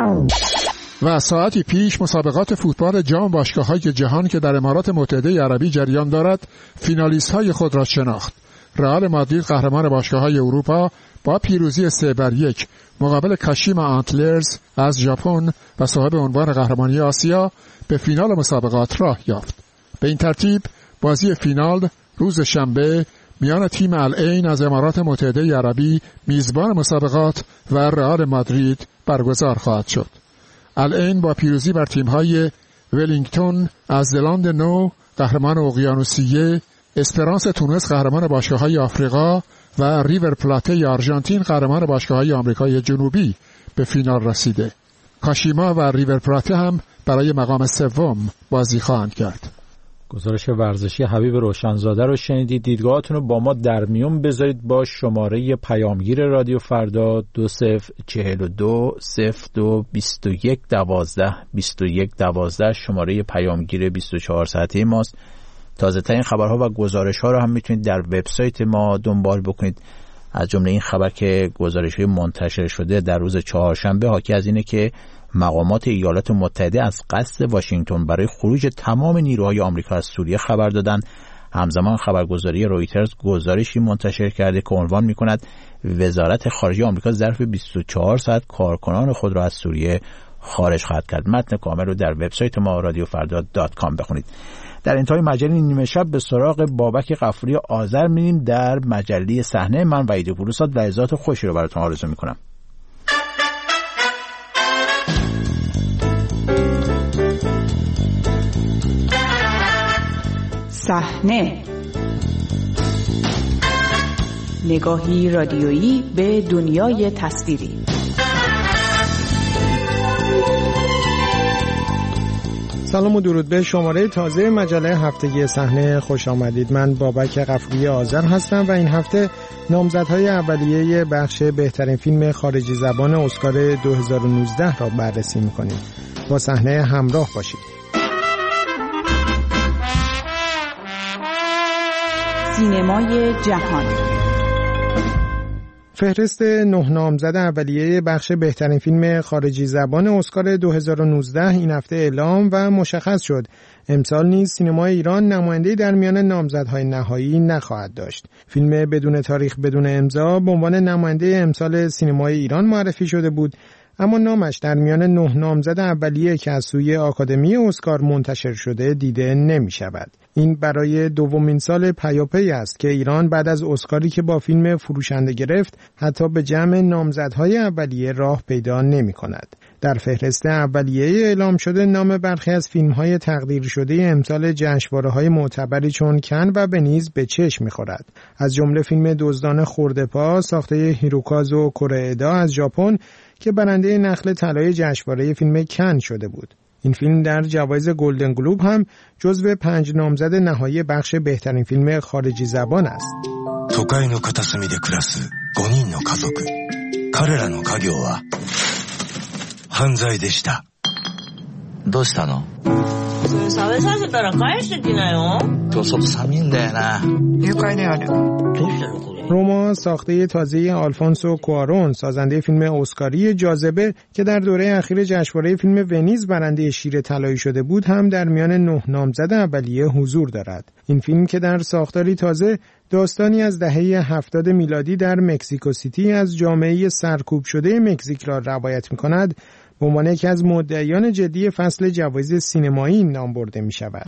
و ساعتی پیش مسابقات فوتبال جام باشگاه‌های جهان که در امارات متحده عربی جریان دارد، فینالیست‌های خود را شناخت. رئال مادرید قهرمان باشگاه‌های اروپا با پیروزی سه بر یک مقابل کاشیما آنتلرز از ژاپن و صاحب عنوان قهرمانی آسیا به فینال مسابقات راه یافت. به این ترتیب بازی فینال روز شنبه میان تیم العین از امارات متحده عربی میزبان مسابقات و رئال مادرید برگزار خواهد شد. العین با پیروزی بر تیم‌های ولینگتون از زلاند نو قهرمان اقیانوسیه، اسپرانس تونس قهرمان باشگاه‌های آفریقا و ریور پلاته آرژانتین قهرمان باشگاه‌های آمریکای جنوبی به فینال رسیده. کاشیما و ریور پلاته هم برای مقام سوم بازی خواهند کرد. گزارش ورزشی حبیب روشنزاده رو شنیدید. دیدگاهاتون رو با ما در میون بذارید با شماره پیامگیر رادیو فردا دو صفر چهل و دو صفر دو بیست و یک دوازده بیست و یک دوازده شماره پیامگیر بیست و چهار ساعته ماست. تازه ترین خبرها و گزارش ها رو هم میتونید در وبسایت ما دنبال بکنید. از جمله این خبر که گزارش های منتشر شده در روز چهارشنبه حاکی از اینه که مقامات ایالات متحده از قصد واشنگتن برای خروج تمام نیروهای آمریکا از سوریه خبر دادند. همزمان خبرگزاری رویترز گزارشی منتشر کرده که عنوان می‌کند وزارت خارجه آمریکا ظرف بیست و چهار ساعت کارکنان خود را از سوریه خارج خواهد کرد. متن کامل رو در وبسایت ما رادیو فردا دات کام بخونید. در انتهای مجله نیمه شب به سراغ بابک غفوری آذر می‌ریم در مجله صحنه. من وحید پولوساد لحظات خوشی رو براتون آرزو می‌کنم. صحنه، نگاهی رادیویی به دنیای تصویری. سلام و درود به شماره تازه مجله هفتگی صحنه خوش آمدید. من بابک غفوری آذر هستم و این هفته نامزدهای اولیه بخش بهترین فیلم خارجی زبان اسکار دو هزار و نوزده را بررسی می‌کنیم. با صحنه همراه باشید. سینمای جهان. فهرست نه نامزد اولیه بخش بهترین فیلم خارجی زبان اسکار دو هزار و نوزده این هفته اعلام و مشخص شد. امسال نیز سینمای ایران نماینده‌ای در میان نامزدهای نهایی نخواهد داشت. فیلم بدون تاریخ بدون امضا به عنوان نماینده امسال سینمای ایران معرفی شده بود، اما نامش در میان نه نامزد اولیه که از سوی آکادمی اسکار منتشر شده دیده نمی شود. این برای دومین سال پیاپی است که ایران بعد از اسکاری که با فیلم فروشنده گرفت حتی به جمع نامزدهای اولیه راه پیدا نمی کند. در فهرست اولیه اعلام شده نام برخی از فیلم‌های تقدیر شده امسال جشنواره‌های معتبری چون کن و ونیز به چشم می‌خورد. از جمله فیلم دزدان خرده‌پا ساخته هیروکازو کورودا از ژاپن که برنده نخل طلای جشنواره فیلم کن شده بود. این فیلم در جوایز گلدن گلوب هم جزو پنج نامزد نهایی بخش بهترین فیلم خارجی زبان است. 都会の片隅で暮らすごにんの家族。彼らの家業は犯罪でした。どうしたの？ それ食べさせたら返してきなよ。 今日外寒いんだよな。 誘拐である。どうしたのこれ？ روما ساخته تازه آلفونسو کوارون سازنده فیلم اسکاری جاذبه که در دوره اخیر جشنواره فیلم ونیز برنده شیر طلایی شده بود هم در میان نه نامزد اولیه حضور دارد. این فیلم که در ساختاری تازه داستانی از دهه هفتاد میلادی در مکزیکو سیتی از جامعه سرکوب شده مکزیک را روایت می‌کند، به عنوان یکی از مدعیان جدی فصل جوایز سینمایی نام برده می‌شود.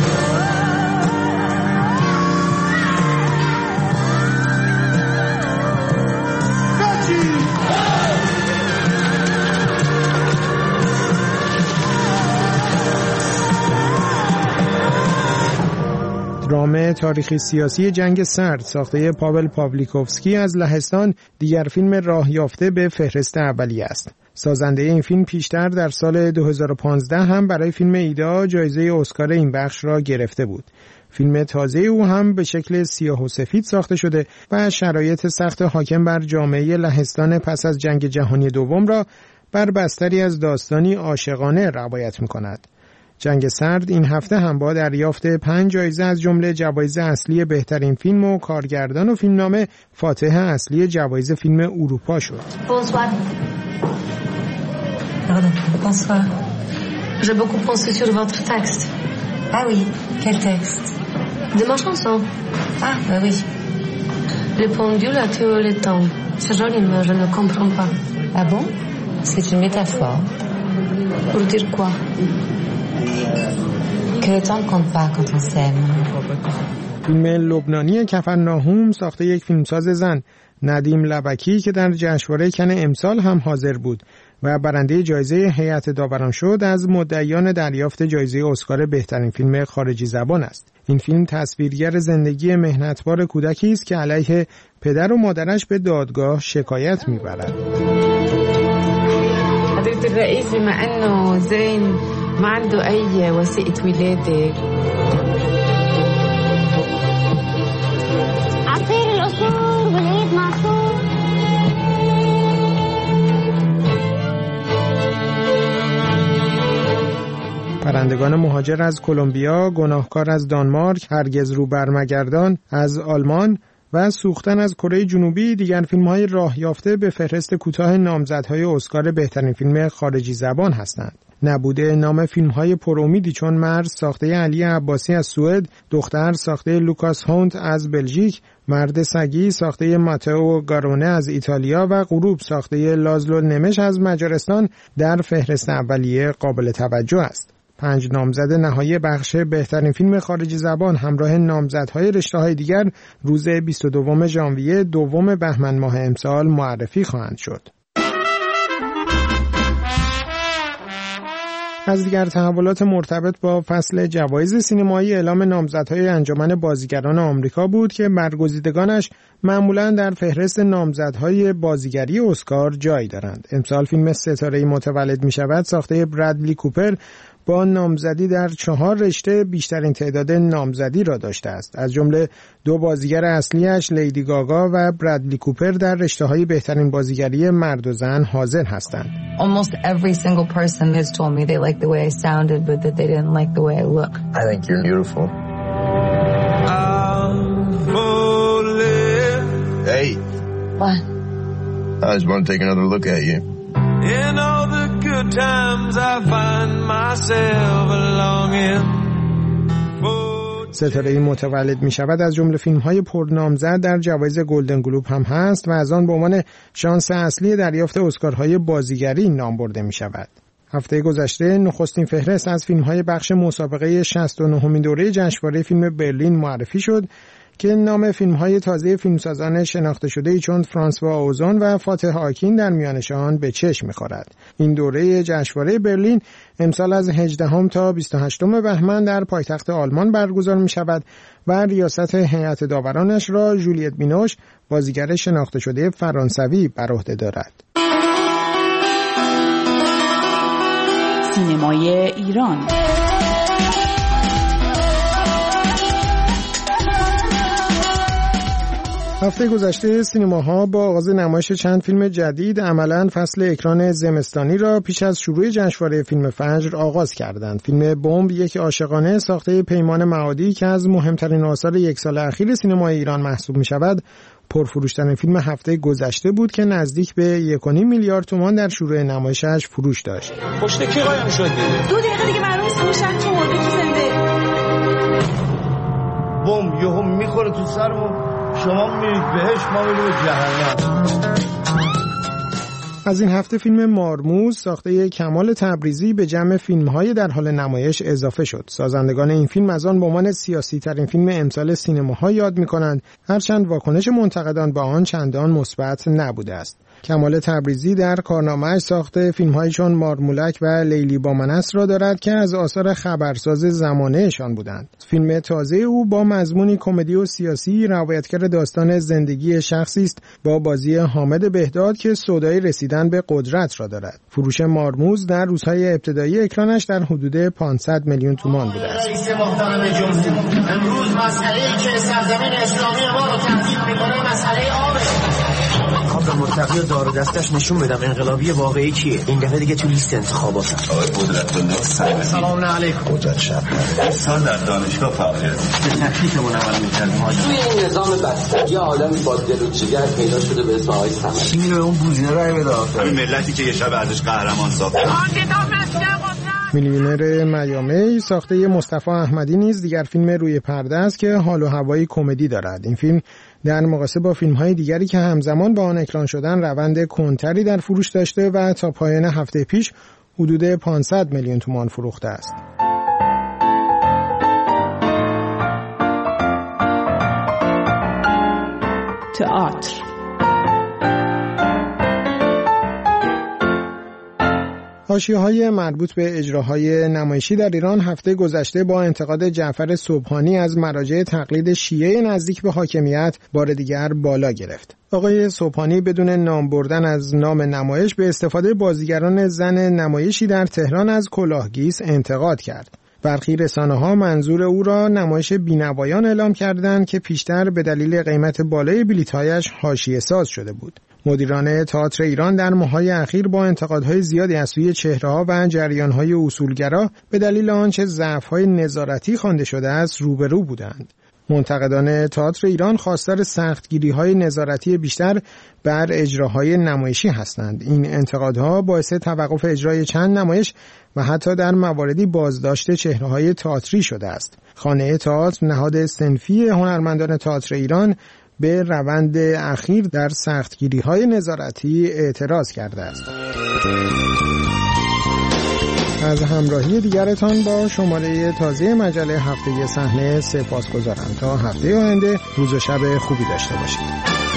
درام تاریخی سیاسی جنگ سرد ساخته پاول پاولیکوفسکی از لهستان دیگر فیلم راه یافته به فهرست اولیه است. سازنده این فیلم پیشتر در سال دو هزار و پانزده هم برای فیلم ایدا جایزه اسکار این بخش را گرفته بود. فیلم تازه او هم به شکل سیاه و سفید ساخته شده و شرایط سخت حاکم بر جامعه لهستان پس از جنگ جهانی دوم را بر بستری از داستانی عاشقانه روایت می‌کند. جنگ سرد این هفته هم با دریافت پنج جایزه از جمله جوایز اصلی بهترین فیلم و کارگردان و فیلمنامه فاتح اصلی جوایز فیلم اروپا شد. Bonsoir. Pardon, bonsoir. J'ai beaucoup pensé sur votre texte. Ah oui, quel texte? De ma chanson. Ah, bah oui. Le pendule a tué le temps. C'est joli, mais je ne comprends pas. Ah bon? C'est une métaphore. Pour dire quoi? Que le temps ne compte pas quand on s'aime. فیلم لبنانی کفرناهم ساخته یک فیلمساز زن ندیم لبکی که در جشنواره کن امسال هم حاضر بود و برنده جایزه هیئت داوران شد، از مدعیان دریافت جایزه اسکار بهترین فیلم خارجی زبان است. این فیلم تصویرگر زندگی محنتبار کودکی است که علیه پدر و مادرش به دادگاه شکایت می‌برد. حضرت الرئيس بما انه زين ما عنده اي وثيقة ولادة عصير القصور والعيد معصور. پرندگان مهاجر از کلمبیا، گناهکار از دانمارک، هرگز رو برمگردان از آلمان و سوختن از کره جنوبی دیگر فیلم‌های راه یافته به فهرست کوتاه نامزدهای اسکار بهترین فیلم خارجی زبان هستند. نبوده نام فیلم‌های پرامیدی چون مرد ساخته علی عباسی از سوئد، دختر ساخته لوکاس هونت از بلژیک، مرد سگی ساخته ماتئو گارونه از ایتالیا و غروب ساخته لازلو نمش از مجارستان در فهرست اولیه قابل توجه است. پنج نامزد نهایی بخش بهترین فیلم خارجی زبان همراه نامزدهای رشته‌های دیگر روز بیست و دوم ژانویه دوم بهمن ماه امسال معرفی خواهند شد. از دیگر تحولات مرتبط با فصل جوایز سینمایی اعلام نامزدهای انجمن بازیگران آمریکا بود که برگزیدگانش معمولاً در فهرست نامزدهای بازیگری اسکار جای دارند. امسال فیلم ستاره‌ای متولد می‌شود ساخته برادلی کوپر با نامزدی در چهار رشته بیشترین تعداد نامزدی را داشته است. از جمله دو بازیگر اصلیش لیدی گاگا و برادلی کوپر در رشته‌های بهترین بازیگری مرد و زن حاضر هستند. Almost every single person has told me they liked the way I sounded but that they didn't like the way I look. I think you're beautiful. Hey. What? I just want to take another look at you. In all the good times I find myself longing. ستاره‌ای متولد می شود از جمله فیلم‌های پرنامزد در جوایز گلدن گلوب هم هست و از آن به عنوان شانس اصلی دریافت اسکارهای بازیگری نام برده می شود. هفته گذشته نخستین فهرست از فیلم‌های بخش مسابقه شصت و نهمین دوره جشنواره فیلم برلین معرفی شد که نام فیلم‌های تازه فیلمسازان شناخته شده‌ای چون فرانسوا اوزون و فاتح آکین در میانشان به چشم می‌خورد. این دوره جشنواره برلین امسال از هجدهم تا بیست و هشتم بهمن در پایتخت آلمان برگزار می‌شود و ریاست هیئت داورانش را ژولیت بینوش، بازیگر شناخته شده فرانسوی، بر عهده دارد. سینمای ایران. هفته گذشته سینماها با آغاز نمایش چند فیلم جدید عملاً فصل اکران زمستانی را پیش از شروع جشنواره فیلم فجر آغاز کردند. فیلم بمب یک عاشقانه ساخته پیمان معادی که از مهمترین آثار یک سال اخیر سینمای ایران محسوب می شود پرفروشترین فیلم هفته گذشته بود که نزدیک به یک و نیم میلیارد تومان در شروع نمایشش فروش داشت. پشت کی قایم شدی؟ دو دقیقه دیگه معلوم نیست میشن تو مرده کی زنده. بمب یهو میخوره تو سرمون، شما میرید بهش، ما میریم به جهنم. از این هفته فیلم مارموز ساخته کمال تبریزی به جمع فیلم‌های در حال نمایش اضافه شد. سازندگان این فیلم از آن به عنوان سیاسی ترین فیلم امسال سینماها یاد می‌کنند، هرچند واکنش منتقدان با آن چندان مثبت نبوده است. کمال تبریزی در کارنامه‌اش ساخته فیلم‌هایی چون مارمولک و لیلی با من است را دارد که از آثار خبرساز زمانه‌شان بودند. فیلم تازه او با مضمونی کمدی و سیاسی روایتگر داستان زندگی شخصی است با بازی حامد بهداد که سودای رسیدن به قدرت را دارد. فروش مارموز در روزهای ابتدایی اکرانش در حدود پانصد میلیون تومان بوده است. رئیس محترم جمهور، امروز مسئله‌ای که سرزمین اسلامی ما رو تهدید می‌کنه مسئله آبه. خب متقی و دار و دستش نشون بدم انقلابی واقعی کیه. این دفعه دیگه تو لیست انتخابات. آقای قدرت‌الله سلام. سلام علیکم. قدرت شب. سال در دانشگاه فعالیت. به تکلیفمون عمل می‌کردیم حاجی. توی این نظام بس یه آدمی با دل و جگر پیدا شده به اسم آقای صمد. کی میره اون بوزینه رای بده آخه. این ملتی که یه شب ازش قهرمان ساخت. میلیونر میامی ساخته مصطفی احمدی نیز دیگر فیلم روی پرده است که حال و هوای کمدی دارد. این فیلم در مقایسه با فیلم‌های دیگری که همزمان با آن اکران شدن روند کندتری در فروش داشته و تا پایان هفته پیش حدود پانصد میلیون تومان فروخته است. تئاتر. حاشیه‌های مربوط به اجراهای نمایشی در ایران هفته گذشته با انتقاد جعفر سبحانی از مراجع تقلید شیعه نزدیک به حاکمیت بار دیگر بالا گرفت. آقای سبحانی بدون نام بردن از نام نمایش به استفاده بازیگران زن نمایشی در تهران از کلاهگیس انتقاد کرد. برخی رسانه‌ها منظور او را نمایش بینوایان اعلام کردند که پیشتر به دلیل قیمت بالای بلیط‌هایش حاشیه‌ساز شده بود. مدیران تئاتر ایران در ماه‌های اخیر با انتقادهای زیادی از سوی چهره‌ها و جریان‌های اصولگرا به دلیل آنچه ضعف‌های نظارتی خوانده شده است روبرو بودند. منتقدان تئاتر ایران خواستار سختگیری‌های نظارتی بیشتر بر اجراهای نمایشی هستند. این انتقادها باعث توقف اجرای چند نمایش و حتی در مواردی بازداشت چهره‌های تئاتری شده است. خانه تئاتر، نهاد صنفی هنرمندان تئاتر ایران، به روند اخیر در سختگیری‌های نظارتی اعتراض کرده است. از همراهی دیگرتان با شماره تازه مجله هفته صحنه سپاسگزارم. تا هفته آینده روز و شب خوبی داشته باشید.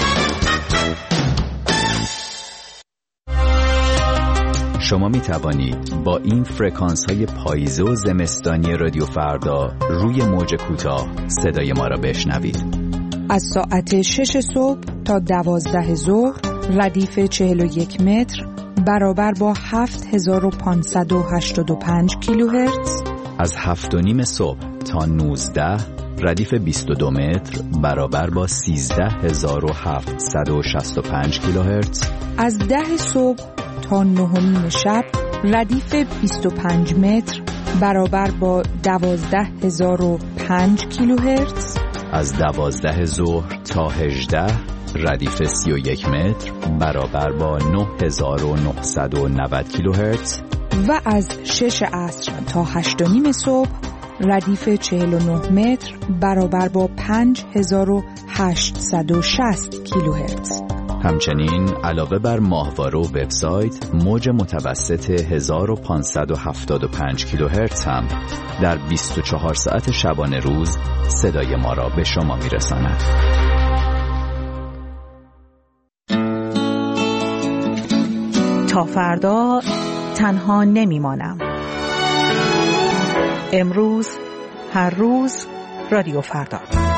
شما می توانید با این فرکانس های پاییزه و زمستانی رادیو فردا روی موج کوتاه صدای ما را بشنوید. از ساعت شش صبح تا دوازده ظهر ردیف چهل و یک متر برابر با هفت هزار و پانصد و هشتاد و پنج کیلوهرتز. از هفت و نیم صبح تا نوزده ردیف بیست و دو متر برابر با سیزده هزار و هفتصد و شصت و پنج کیلوهرتز. از ده صبح تا نه و نیم شب ردیف بیست و پنج متر برابر با دوازده هزار و پنج کیلوهرتز. از دوازده ظهر تا هجده ردیف سی و یک متر برابر با نه هزار و نهصد و نود کیلوهرتز. و از شش عصر تا هشت و نیم صبح ردیف چهل و نه متر برابر با پنج هزار و هشتصد و شصت کیلوهرتز. همچنین علاوه بر ماهواره و وبسایت، موج متوسط هزار و پانصد و هفتاد و پنج کیلوهرتز هم در بیست و چهار ساعت شبانه روز صدای ما را به شما میرساند. تا فردا تنها نمیمانم. امروز هر روز رادیو فردا.